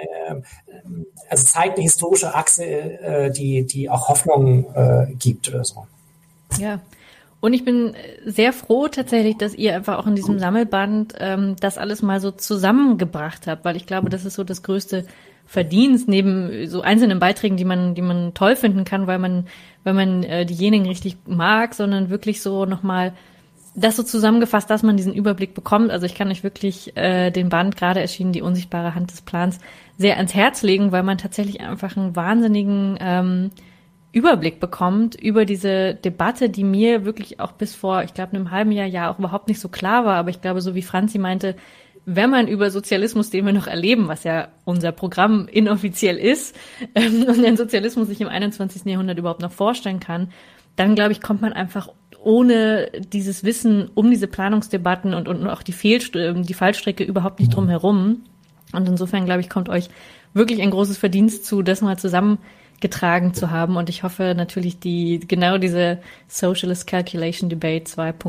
also zeigt eine historische Achse, die auch Hoffnung gibt oder so. Ja. Und ich bin sehr froh tatsächlich, dass ihr einfach auch in diesem Sammelband das alles mal so zusammengebracht habt, weil ich glaube, das ist so das größte Verdienst neben so einzelnen Beiträgen, die man toll finden kann, weil man diejenigen richtig mag, sondern wirklich so nochmal das so zusammengefasst, dass man diesen Überblick bekommt. Also ich kann euch wirklich den Band, gerade erschienen, Die unsichtbare Hand des Plans, sehr ans Herz legen, weil man tatsächlich einfach einen wahnsinnigen Überblick bekommt über diese Debatte, die mir wirklich auch bis vor, ich glaube, einem halben Jahr auch überhaupt nicht so klar war. Aber ich glaube, so wie Franzi meinte, wenn man über Sozialismus, den wir noch erleben, was ja unser Programm inoffiziell ist, und den Sozialismus sich im 21. Jahrhundert überhaupt noch vorstellen kann, dann, glaube ich, kommt man einfach ohne dieses Wissen um diese Planungsdebatten und auch die Fallstricke überhaupt nicht drum herum. Und insofern, glaube ich, kommt euch wirklich ein großes Verdienst zu, das mal zusammengetragen zu haben. Und ich hoffe natürlich, diese Socialist Calculation Debate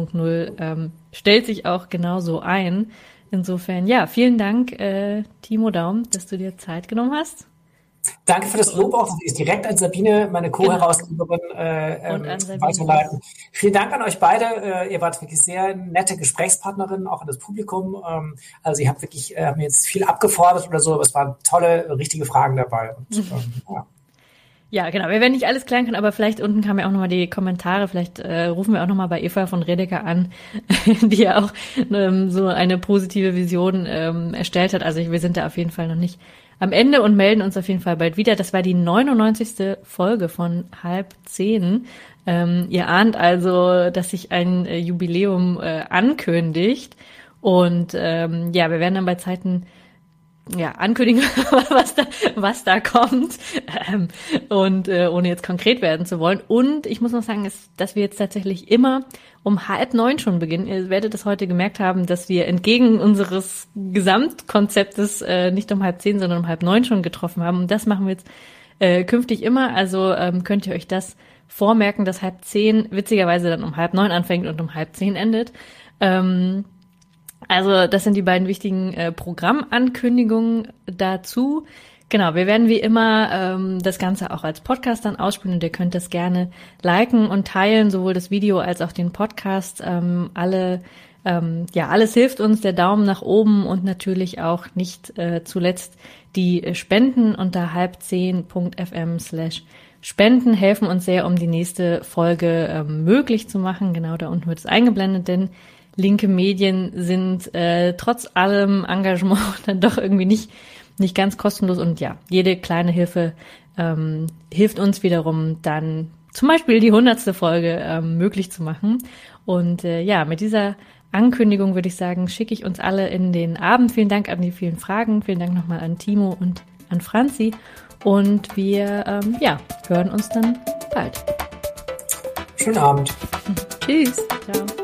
2.0 stellt sich auch genauso ein. Insofern, ja, vielen Dank, Timo Daum, dass du dir Zeit genommen hast. Danke für das Lob auch, dass ich direkt an Sabine, meine Co-Herausgeberin, weiterleiten. Vielen Dank an euch beide. Ihr wart wirklich sehr nette Gesprächspartnerinnen, auch an das Publikum. Also ihr habt wirklich mir jetzt viel abgefordert oder so, aber es waren tolle, richtige Fragen dabei. Und, ja. Ja, genau. Wir werden nicht alles klären können, aber vielleicht unten kamen ja auch nochmal die Kommentare. Vielleicht rufen wir auch nochmal bei Eva von Redeker an, die ja auch so eine positive Vision erstellt hat. Also wir sind da auf jeden Fall noch nicht am Ende und melden uns auf jeden Fall bald wieder. Das war die 99. Folge von 9:30. Ihr ahnt also, dass sich ein Jubiläum ankündigt. Und wir werden dann bei Zeiten ankündigen, was da kommt, und ohne jetzt konkret werden zu wollen. Und ich muss noch sagen, dass wir jetzt tatsächlich immer um 8:30 schon beginnen. Ihr werdet es heute gemerkt haben, dass wir entgegen unseres Gesamtkonzeptes nicht um 8:30, sondern um 8:30 schon getroffen haben. Und das machen wir jetzt künftig immer. Also könnt ihr euch das vormerken, dass 8:30 witzigerweise dann um 8:30 anfängt und um 9:30 endet. Also das sind die beiden wichtigen Programmankündigungen dazu. Genau, wir werden wie immer das Ganze auch als Podcast dann ausspielen und ihr könnt das gerne liken und teilen, sowohl das Video als auch den Podcast. Alles hilft uns, der Daumen nach oben und natürlich auch nicht zuletzt die Spenden unter 9:10.fm/Spenden helfen uns sehr, um die nächste Folge möglich zu machen. Genau, da unten wird es eingeblendet, denn linke Medien sind trotz allem Engagement dann doch irgendwie nicht ganz kostenlos. Und ja, jede kleine Hilfe hilft uns wiederum dann zum Beispiel die 100. Folge möglich zu machen. Und mit dieser Ankündigung würde ich sagen, schicke ich uns alle in den Abend. Vielen Dank an die vielen Fragen. Vielen Dank nochmal an Timo und an Franzi. Und wir hören uns dann bald. Schönen Abend. Tschüss. Ciao.